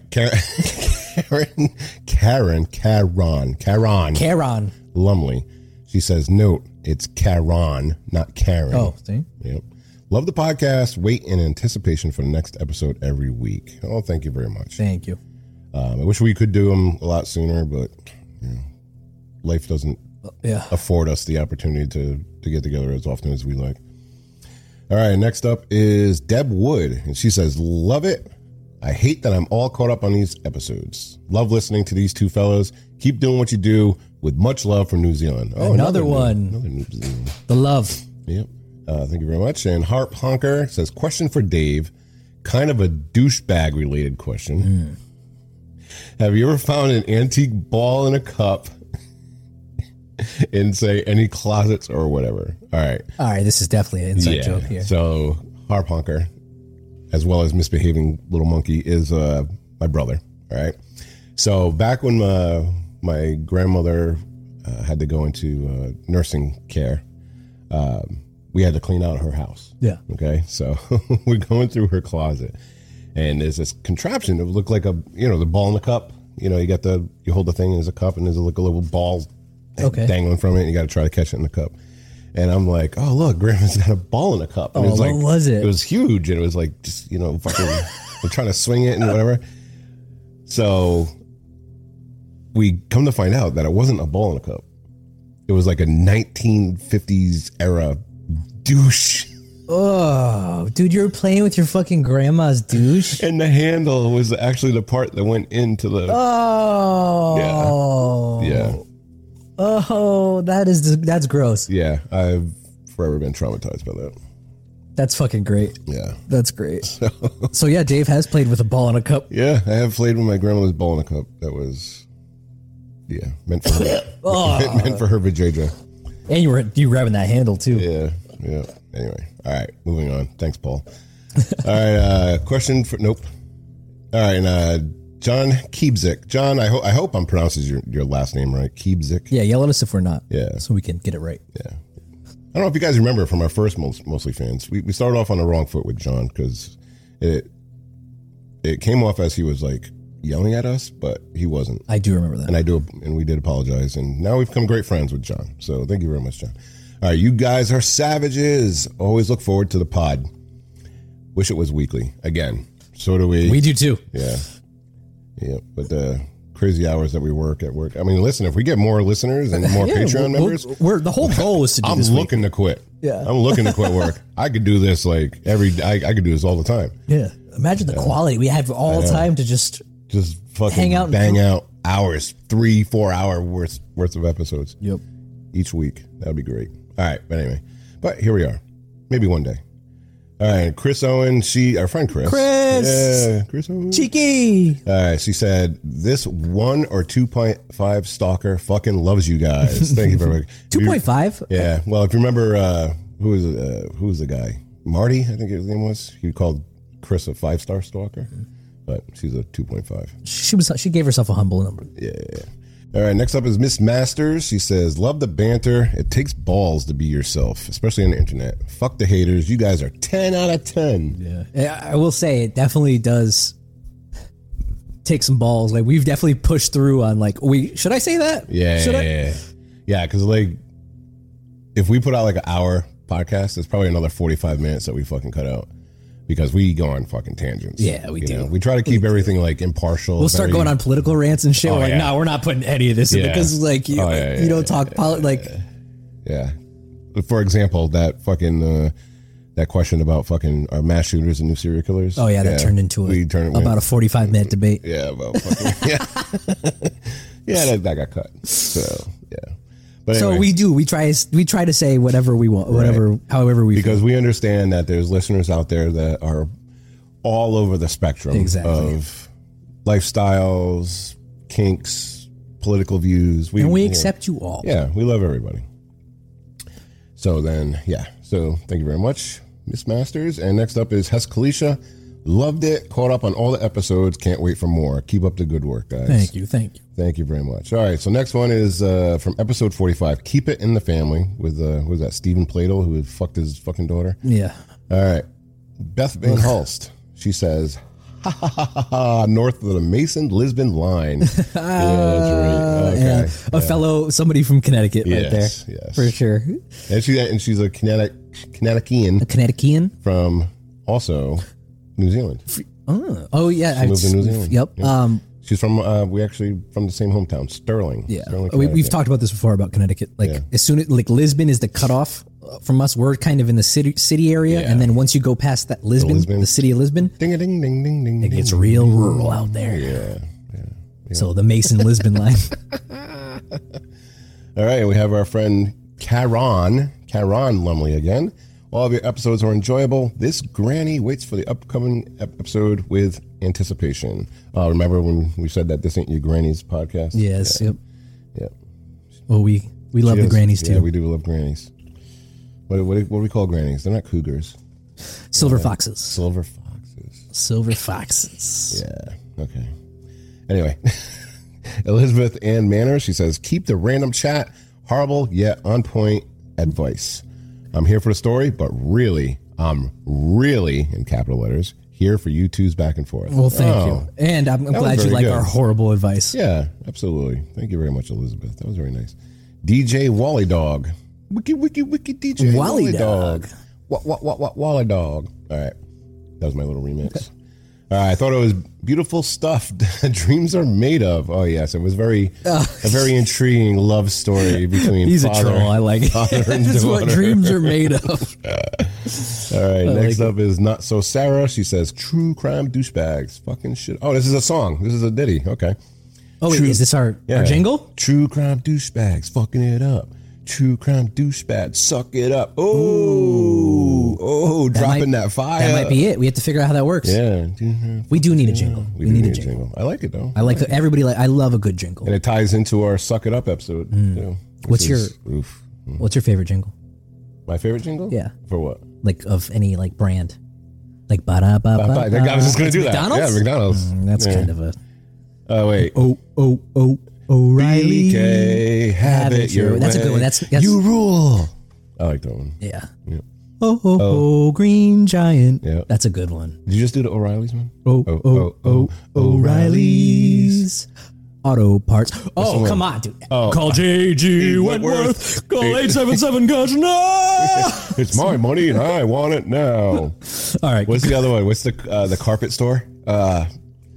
Karen Lumley. She says, "Note, it's Karen, not Karen." Oh, see? Yep. Love the podcast. Wait in anticipation for the next episode every week. Oh, thank you very much. Thank you. I wish we could do them a lot sooner, but life doesn't afford us the opportunity to get together as often as we like. All right, next up is Deb Wood, and she says, "Love it. I hate that I'm all caught up on these episodes. Love listening to these two fellows. Keep doing what you do. With much love from New Zealand." Oh, another one. Another New Zealand. The love. Yep. Thank you very much. And Harp Honker says, "Question for Dave. Kind of a douchebag related question. Have you ever found an antique ball in a cup in, say, any closets or whatever?" All right. This is definitely an inside joke here. So Harp Honker, as well as misbehaving little monkey, is my brother. All right. So back when my grandmother had to go into nursing care, we had to clean out her house. Yeah. Okay. So we're going through her closet, and there's this contraption that would look like the ball in the cup. You hold the thing as a cup, and there's like a little ball dangling from it, and you got to try to catch it in the cup. And I'm like, "Oh, look, Grandma's got a ball in a cup." And what was it? It was huge, and it was like, just, fucking, I'm trying to swing it and whatever. So we come to find out that it wasn't a ball in a cup. It was like a 1950s era douche. Oh, dude, you were playing with your fucking grandma's douche? And the handle was actually the part that went into the... Oh. Yeah. Oh, that's gross. Yeah, I've forever been traumatized by that. That's fucking great. Yeah. That's great. So yeah, Dave has played with a ball in a cup. Yeah, I have played with my grandmother's ball in a cup. That was... Yeah, meant for her. Meant for her vajayjay. And you were grabbing that handle too. Yeah. Anyway, all right, moving on. Thanks, Paul. All right, question for nope. All right, John Kiebzik. John, I hope I'm pronouncing your last name right. Kiebzik. Yeah, yell at us if we're not. Yeah, so we can get it right. Yeah. I don't know if you guys remember from our first Mostly Fans. We started off on the wrong foot with John because it came off as he was like yelling at us, but he wasn't. I do remember that. And we did apologize. And now we've become great friends with John. So thank you very much, John. All right, you guys are savages. Always look forward to the pod. Wish it was weekly. Again, so do we. We do too. Yeah. Yeah, but the crazy hours that we work at work. I mean, listen, if we get more listeners and more Patreon members. The whole goal is to do I'm this looking to quit. Yeah. I'm looking to quit work. I could do this like I could do this all the time. Yeah. Imagine the quality. We have all time to just fucking hang out, bang out hours, 3-4 hour worth of episodes. Yep. Each week. That would be great. All right, but anyway. But here we are. Maybe one day. All right, Chris Owen, our friend Chris. Yeah, Chris Owen. Cheeky. All right, she said, this 1 or 2.5 stalker fucking loves you guys. Thank you very much. 2.5? Yeah, well, if you remember, who was the guy? Marty, I think his name was. He called Chris a 5-star stalker, but she's a 2.5. She gave herself a humble number. Yeah. All right, next up is Miss Masters. She says, love the banter. It takes balls to be yourself, especially on the internet. Fuck the haters. You guys are 10 out of 10. Yeah. I will say it definitely does take some balls. Like, we've definitely pushed through on, like, should I say that? Yeah. Yeah, because, like, if we put out, like, an hour podcast, it's probably another 45 minutes that we fucking cut out. Because we go on fucking tangents. Yeah, we do. We try to keep everything like impartial. We'll start going on political rants and shit. We're like, no, we're not putting any of this in because like you don't talk like. Yeah. For example, that fucking that question about fucking are mass shooters and new serial killers. Oh yeah, that turned into about a 45-minute debate. Yeah, about fucking yeah, that got cut. So yeah. But anyway. So we try to say whatever we want, however we because feel. we understand that there's listeners out there that are all over the spectrum of lifestyles, kinks, political views. We accept you all. Yeah, we love everybody. So then, so thank you very much, Miss Masters. And next up is Hes Kalisha. Loved it. Caught up on all the episodes. Can't wait for more. Keep up the good work, guys. Thank you. Thank you very much. All right, so next one is from episode 45, Keep It in the Family, with, who was that, Stephen Plato, who had fucked his fucking daughter? Yeah. All right. Beth Van Hulst, she says, ha, ha, ha, ha, ha, north of the Mason-Lisbon line. Yeah, that's right. Okay. A fellow, somebody from Connecticut right there. Yes. For sure. And she's a Connecticut. A Connecticut? From also New Zealand. Oh yeah. She moved to New Zealand. Yep. Yeah. She's from, we actually from the same hometown, Sterling. Yeah. Sterling, we've talked about this before about Connecticut. Like as soon as like Lisbon is the cutoff from us, we're kind of in the city area. And then once you go past that Lisbon, the city of Lisbon, ding a ding ding ding ding. It gets real rural out there. Yeah. So the Mason-Lisbon line. All right. We have our friend Karen Lumley again. All of your episodes are enjoyable. This granny waits for the upcoming episode with anticipation. Remember when we said that this ain't your granny's podcast? Yes. Yeah. Yep. Well, we love the grannies too. Yeah, we do love grannies. What do we call grannies? They're not cougars. Silver foxes. Silver foxes. Silver foxes. Yeah. Okay. Anyway, Elizabeth Ann Manor, she says, keep the random chat horrible yet on point advice. I'm here for the story, but I'm really, in capital letters, here for you two's back and forth. Well, thank you. And I'm glad you like our horrible advice. Yeah, absolutely. Thank you very much, Elizabeth. That was very nice. DJ Wally Dog. Wiki DJ Wally Dog. Wally Dog. All right. That was my little remix. I thought it was beautiful stuff Dreams are made of. Oh, yes. It was a very intriguing love story between He's father, a troll. I like it. That's what dreams are made of. All right. Next up is Not So Sarah. She says, true crime douchebags. Fucking shit. Oh, this is a song. This is a ditty. Okay. Oh, wait. Is this our jingle? True crime douchebags. Fucking it up. True crime douchebag, suck it up. Oh, dropping that fire. That might be it. We have to figure out how that works. Yeah. We do need a jingle. We need a jingle. I like it though. I love a good jingle. And it ties into our Suck It Up episode. Too, What's your favorite jingle? My favorite jingle? Yeah. For what? Like of any like brand. Like ba-da-ba-ba-ba. I was just going to do that. McDonald's? Yeah, McDonald's. That's kind of a... Oh, wait. O'Reilly. BK, have it your way. That's a good one. That's you rule. I like that one. Yeah. Oh, oh, oh, Green Giant. Yeah. That's a good one. Did you just do the O'Reilly's one? Oh, O'Reilly's Auto Parts. Oh, come on, dude. Oh. Call J.G. Wentworth. Call 877-GOSH-NO! It's my money and I want it now. All right. What's the other one? What's the carpet store? The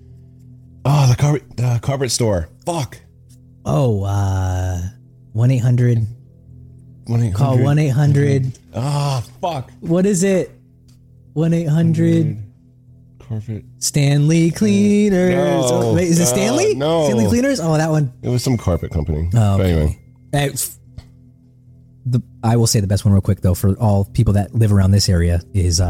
carpet store. Fuck. Oh, 1-800. Call 1-800. Ah, fuck. What is it? 1-800. Carpet. Stanley Cleaners. No. Oh, wait, is it Stanley? No. Stanley Cleaners? Oh, that one. It was some carpet company. Oh, But okay. anyway. I will say the best one real quick, though, for all people that live around this area is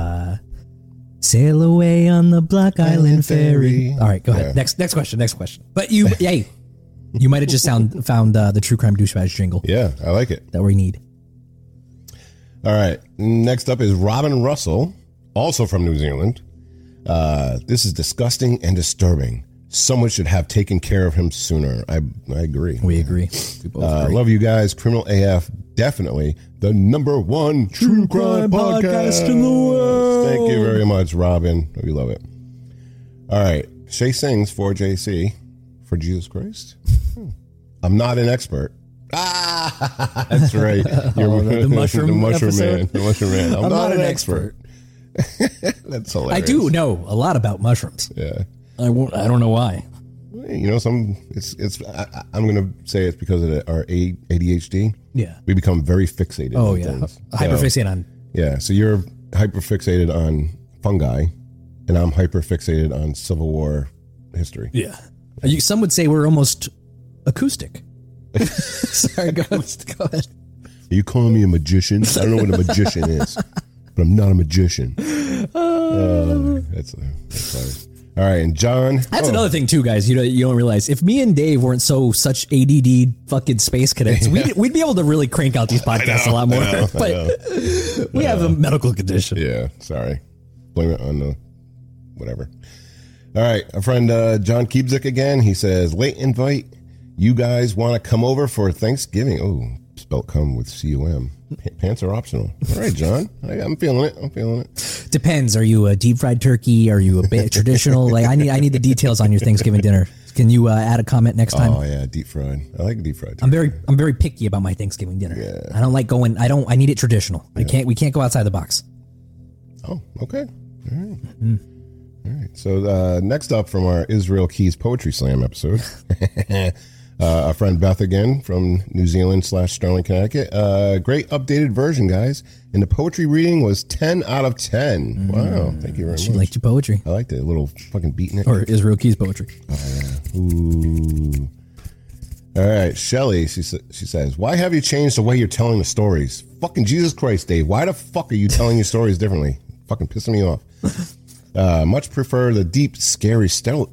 Sail Away on the Block Island Ferry. All right, go ahead. Yeah. Next question. But you, hey, you might have just found the True Crime Douchebags jingle Yeah, I like it. that we need. All right. Next up is Robin Russell, also from New Zealand. This is disgusting and disturbing. Someone should have taken care of him sooner. I agree. We agree. We both agree. Love you guys. Criminal AF, definitely the #1 true crime podcast in the world. Thank you very much, Robin. We love it. All right. Shay sings for JC. For Jesus Christ. I'm not an expert. Ah, that's right. You're the mushroom episode? man. The mushroom man. I'm not an expert. That's hilarious. I do know a lot about mushrooms. Yeah. I don't know why. You know, I'm going to say it's because of our ADHD. Yeah. We become very fixated. Oh, on yeah. things. Hyperfixate on. Yeah. So you're hyperfixated on fungi, and I'm hyperfixated on Civil War history. Yeah. Some would say we're almost acoustic. Sorry, go ahead. Are you calling me a magician? I don't know what a magician is, but I'm not a magician. That's funny. All right, and John. That's another thing too, guys. You don't realize if me and Dave weren't such ADD fucking space cadets, we'd be able to really crank out these podcasts a lot more. But we have a medical condition. Yeah, sorry. Blame it on the whatever. All right, our friend John Kiebzik again. He says, late invite. You guys want to come over for Thanksgiving? Oh, spelt come with C-U-M. Pants are optional. All right, John. I'm feeling it. Depends. Are you a deep fried turkey? Are you a bit traditional? Like I need the details on your Thanksgiving dinner. Can you add a comment next time? Oh yeah, deep fried. I like deep fried. I'm very picky about my Thanksgiving dinner. Yeah. I don't like going. I need it traditional. Yeah. We can't go outside the box. Oh, okay. All right. All right. So next up from our Israel Keys Poetry Slam episode, our friend Beth again from New Zealand / Sterling, Connecticut. Great updated version, guys. And the poetry reading was 10 out of 10. Wow. Thank you very much. She liked your poetry. I liked it. A little fucking beatnik. Or Israel Keys poetry. Ooh. All right. Shelly, she says, why have you changed the way you're telling the stories? Fucking Jesus Christ, Dave. Why the fuck are you telling your stories differently? Fucking pissing me off. Much prefer the deep, scary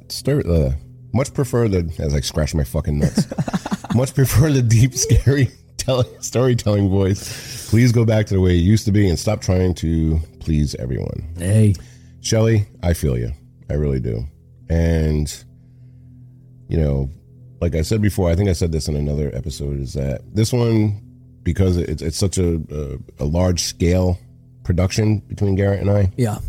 much prefer the, as I scratch my fucking nuts, much prefer the deep, scary storytelling voice. Please go back to the way it used to be and stop trying to please everyone. Hey. Shelly, I feel you. I really do. And, you know, like I said before, I think I said this in another episode, is that this one, because it's such a large scale production between Garrett and I. Yeah.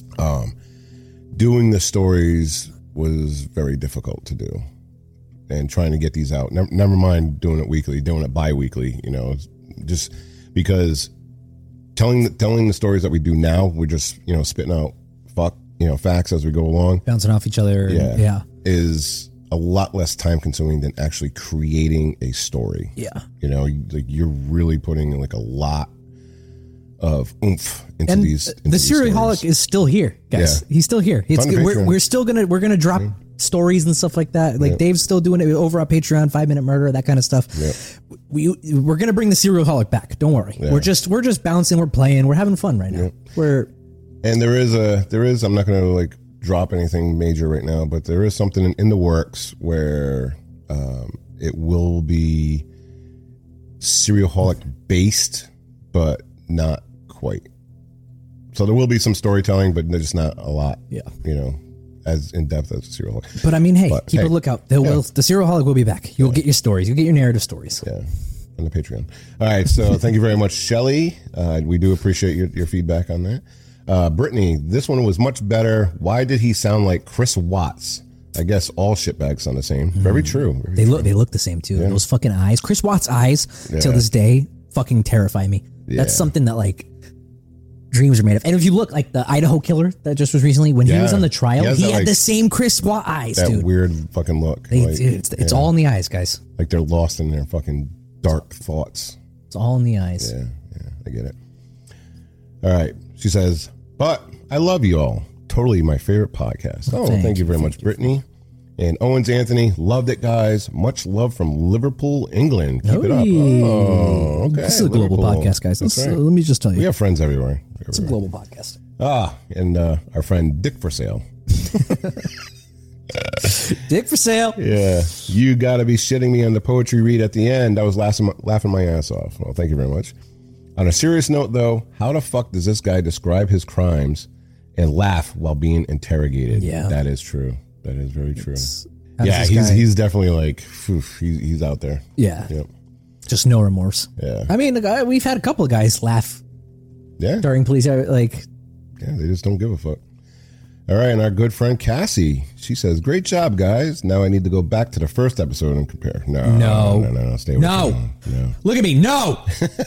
Doing the stories was very difficult to do, and trying to get these out. Never mind doing it weekly, doing it bi-weekly. You know, just because telling the stories that we do now, we're just spitting out facts as we go along, Bouncing off each other. Yeah. Is a lot less time consuming than actually creating a story. Yeah. You know, like you're really putting like a lot of oomph into And these. the Serialholic is still here, guys. Yeah. He's still here. Patreon. We're still gonna drop stories and stuff like that. Like Dave's still doing it over on Patreon, 5 Minute Murder, that kind of stuff. Yep. We're gonna bring the Serialholic back. Don't worry. Yeah. We're just bouncing. We're playing. We're having fun right now. Yep. And there is. I'm not gonna like drop anything major right now, but there is something in the works where it will be Serialholic based, but not quite. So there will be some storytelling, but there's not a lot. Yeah. As in depth as the Serialholic. But I mean, keep a lookout. The Serialholic will be back. You'll get your stories. You'll get your narrative stories. Yeah. on the Patreon. All right, so thank you very much, Shelly. We do appreciate your feedback on that. Brittany, this one was much better. Why did he sound like Chris Watts? I guess all shitbags sound the same. Very true. They look the same too. Yeah. Those fucking eyes. Chris Watts' eyes till this day fucking terrify me. That's something that like dreams are made of. And if you look like the Idaho killer that just was recently, when he was on the trial, he had the same Chris Watts eyes, that dude. weird fucking look. It's all in the eyes, guys. Like they're lost in their fucking dark thoughts. It's all in the eyes. Yeah, I get it. All right. She says, but I love you all. Totally my favorite podcast. Oh, thank you very much, Brittany. And Owens Anthony, loved it, guys. Much love from Liverpool, England. Keep it up. Oh, okay. This is a global podcast, guys. Right. Let me just tell you. We have friends everywhere. It's a global podcast. And our friend Dick for Sale. Dick for sale. Yeah. You got to be shitting me on the poetry read at the end. I was laughing my ass off. Well, thank you very much. On a serious note, though, how the fuck does this guy describe his crimes and laugh while being interrogated? Yeah. That is true. That is very true. Yeah, he's definitely like, he's out there. Yeah. Yep. Just no remorse. Yeah. I mean, we've had a couple of guys laugh during police. Like, yeah, they just don't give a fuck. All right, and our good friend Cassie, she says, great job, guys. Now I need to go back to the first episode and compare. No. Stay with no. No. Look at me. No.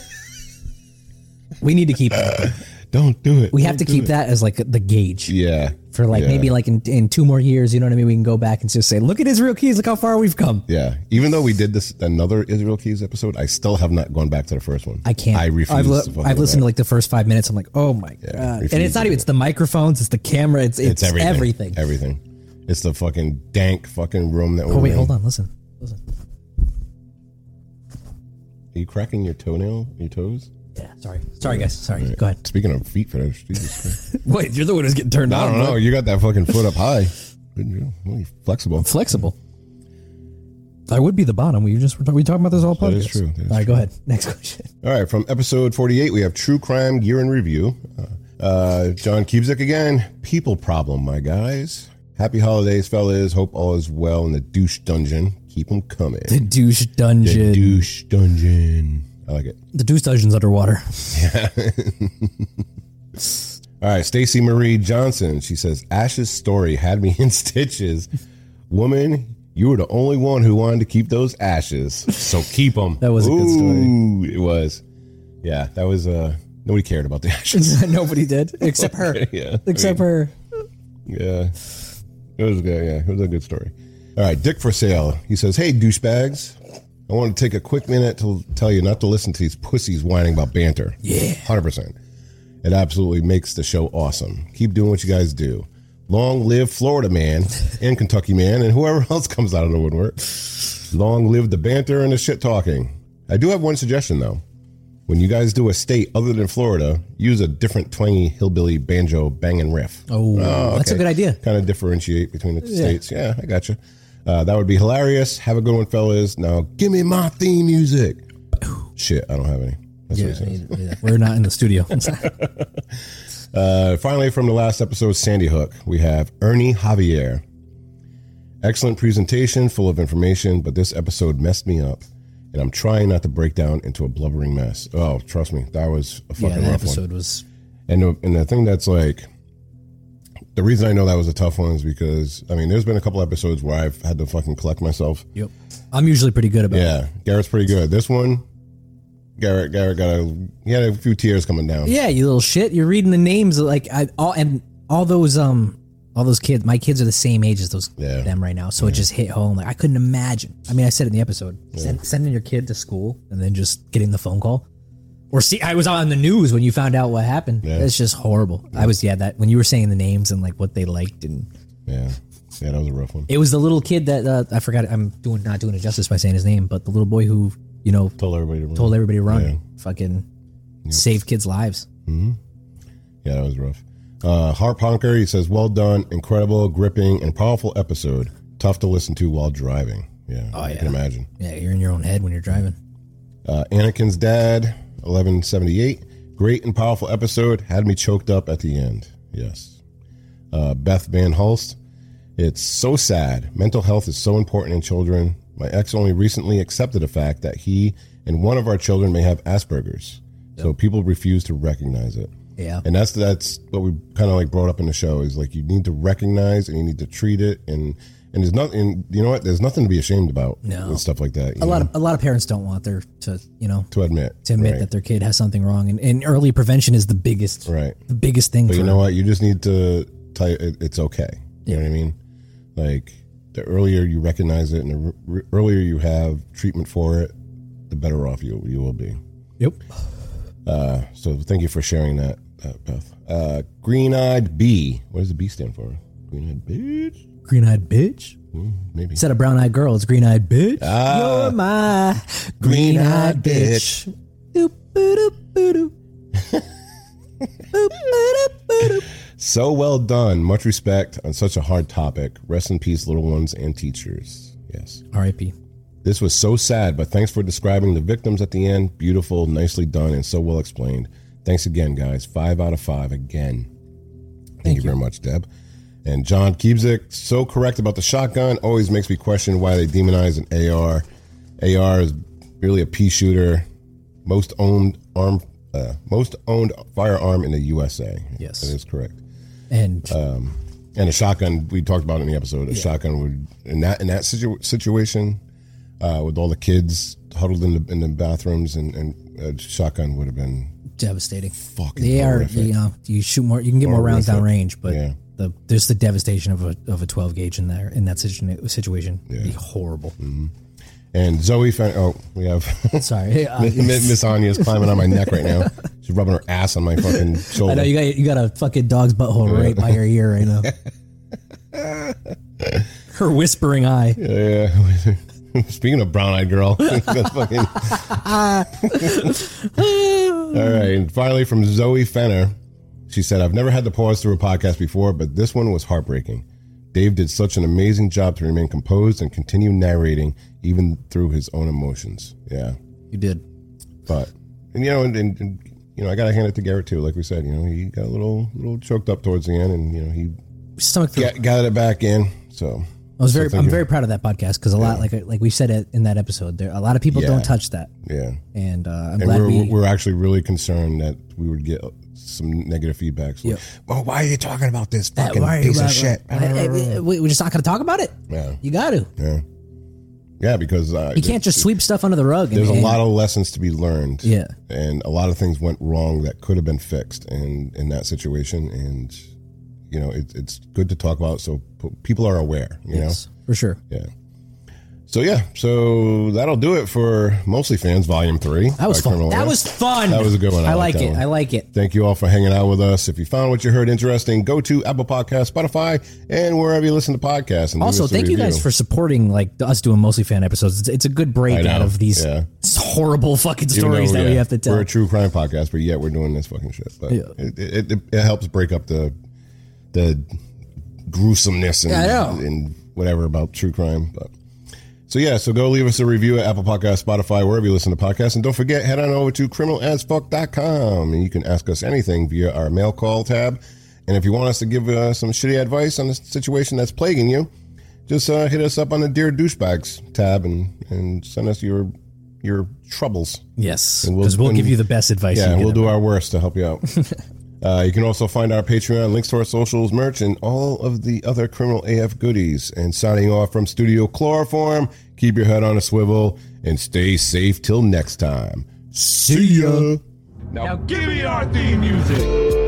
We need to keep that. Don't do it. We have to keep that as like the gauge. Yeah. For like maybe like in 2 more years, you know what I mean? We can go back and just say, look at Israel Keys. Look how far we've come. Yeah. Even though we did another Israel Keys episode, I still have not gone back to the first one. I can't. I refuse. I've listened to like the first 5 minutes. I'm like, oh my God. And it's not even, it's the microphones, it's the camera, it's everything. Everything. It's the fucking dank fucking room that we're in. Oh wait, hold on. Listen. Are you cracking your toes? Yeah, sorry guys. Sorry. Go ahead. Speaking of feet fetish, Jesus Christ. Wait, you're the one who's getting turned on. I don't know. You got that fucking foot up high. Really flexible. I'm flexible. I would be the bottom. We talking about this all podcast. That is true. All right, go ahead. Next question. All right, from episode 48, we have True Crime Gear in Review. John Cubic again. People problem, my guys. Happy holidays, fellas. Hope all is well in the douche dungeon. Keep them coming. The douche dungeon. The douche dungeon. I like it. The douche dungeon's underwater. Yeah. All right, Stacy Marie Johnson. She says, Ash's story had me in stitches. Woman, you were the only one who wanted to keep those ashes. So keep them. That was a good story. It was. Yeah, that was, nobody cared about the ashes. Nobody did, except her. Yeah. Except her. Yeah. It was good. Yeah, it was a good story. All right, Dick for Sale. He says, hey, douchebags. I want to take a quick minute to tell you not to listen to these pussies whining about banter. Yeah. 100%. It absolutely makes the show awesome. Keep doing what you guys do. Long live Florida man and Kentucky man and whoever else comes out of the woodwork. Long live the banter and the shit talking. I do have one suggestion, though. When you guys do a state other than Florida, use a different twangy hillbilly banjo banging riff. Oh, that's a good idea. Kind of differentiate between the states. Yeah, I got you. That would be hilarious. Have a good one, fellas. Now, give me my theme music. Shit, I don't have any. That's what he says. We're not in the studio. Finally, from the last episode, Sandy Hook, we have Ernie Javier. Excellent presentation, full of information, but this episode messed me up, and I'm trying not to break down into a blubbering mess. Oh, trust me, that was a fucking rough episode one. was. And the thing that's like, the reason I know that was a tough one is because, I mean, there's been a couple episodes where I've had to fucking collect myself. Yep. I'm usually pretty good about it. Yeah, Garrett's pretty good. This one, Garrett had a few tears coming down. Yeah, you little shit. You're reading the names of all those kids. My kids are the same age as them right now, so it just hit home. Like I couldn't imagine. I mean, I said it in the episode, sending your kid to school and then just getting the phone call, or I was on the news when you found out what happened. Yeah. It's just horrible. Yeah. I was that when you were saying the names and like what they liked and that was a rough one. It was the little kid that I forgot. I'm not doing it justice by saying his name, but the little boy who told everybody to run. Fucking saved kids' lives. Mm-hmm. Yeah, that was rough. Harp Honker, he says, well done, incredible, gripping, and powerful episode. Tough to listen to while driving. Yeah, I can imagine. Yeah, you're in your own head when you're driving. Anakin's dad, 1178. Great and powerful episode. Had me choked up at the end. Yes. Beth Van Hulst. It's so sad. Mental health is so important in children. My ex only recently accepted the fact that he and one of our children may have Asperger's. So people refuse to recognize it. Yeah. And that's what we kind of like brought up in the show is like you need to recognize and you need to treat it and there's nothing, you know what? There's nothing to be ashamed about with stuff like that. A lot of parents don't want to admit right. that their kid has something wrong, and early prevention is the biggest thing. But you know what? You just need to tell you it's okay. You know what I mean? Like the earlier you recognize it and the earlier you have treatment for it, the better off you will be. Yep. So thank you for sharing that, Beth. Green-eyed B. What does the B stand for? Green-eyed bitch? Green-eyed bitch? Maybe. Instead of brown-eyed girl, it's green-eyed bitch. You're my green-eyed bitch. Doop, boop, boop, boop. Boop, boop, boop. So well done. Much respect on such a hard topic. Rest in peace, little ones and teachers. Yes. R.I.P. This was so sad, but thanks for describing the victims at the end. Beautiful, nicely done, and so well explained. Thanks again, guys. 5 out of 5 again. Thank you very much, Deb. And John Kiebzik, so correct about the shotgun. Always makes me question why they demonize an AR. AR is really a pea shooter. Most owned firearm in the USA. Yes. That is correct. And a shotgun, we talked about in the episode, a shotgun would, in that situation, with all the kids huddled in the bathrooms, and a shotgun would have been devastating. Fucking they horrific. are, you shoot more, you can get more rounds down range, but yeah. There's the devastation of a 12 gauge in that situation. It'd be horrible. Mm-hmm. And Zoe we have sorry, Miss Anya's climbing on my neck right now. She's rubbing her ass on my fucking shoulder. I know you got a fucking dog's butthole right by your ear right now. Her whispering eye. Yeah. Speaking of brown-eyed girl. Fucking... All right. And finally from Zoe Fenner, she said, I've never had to pause through a podcast before, but this one was heartbreaking. Dave did such an amazing job to remain composed and continue narrating even through his own emotions. Yeah. You did. But, and I got to hand it to Garrett too. Like we said, he got a little choked up towards the end, and, he got it back in. So I'm very proud of that podcast because a lot, like we said it in that episode, a lot of people don't touch that. Yeah. And I'm glad we're actually really concerned that we would get some negative feedback. So, well, why are you talking about this fucking piece of shit? We're just not going to talk about it. Yeah. You got to. Yeah. Yeah, because you can't just sweep stuff under the rug. There's a lot of lessons to be learned. Yeah. And a lot of things went wrong that could have been fixed in that situation. And, it's good to talk about so people are aware, yes, for sure. Yeah. So that'll do it for Mostly Fans Volume 3. That was fun. That was a good one. I like it. Thank you all for hanging out with us. If you found what you heard interesting, go to Apple Podcasts, Spotify, and wherever you listen to podcasts. And also, thank you guys for supporting us doing Mostly Fan episodes. It's a good break out of these horrible fucking stories that we have to tell. We're a true crime podcast, but yet we're doing this fucking shit. But it helps break up the gruesomeness and whatever about true crime. But so go leave us a review at Apple Podcasts, Spotify, wherever you listen to podcasts. And don't forget, head on over to criminalasfuck.com and you can ask us anything via our mail call tab. And if you want us to give some shitty advice on the situation that's plaguing you, just hit us up on the Dear Douchebags tab and send us your troubles. Yes, because we'll give you the best advice. Yeah, we'll do our worst to help you out. You can also find our Patreon, links to our socials, merch, and all of the other Criminal AF goodies. And signing off from Studio Chloroform, keep your head on a swivel and stay safe till next time. See ya. Now give me our theme music.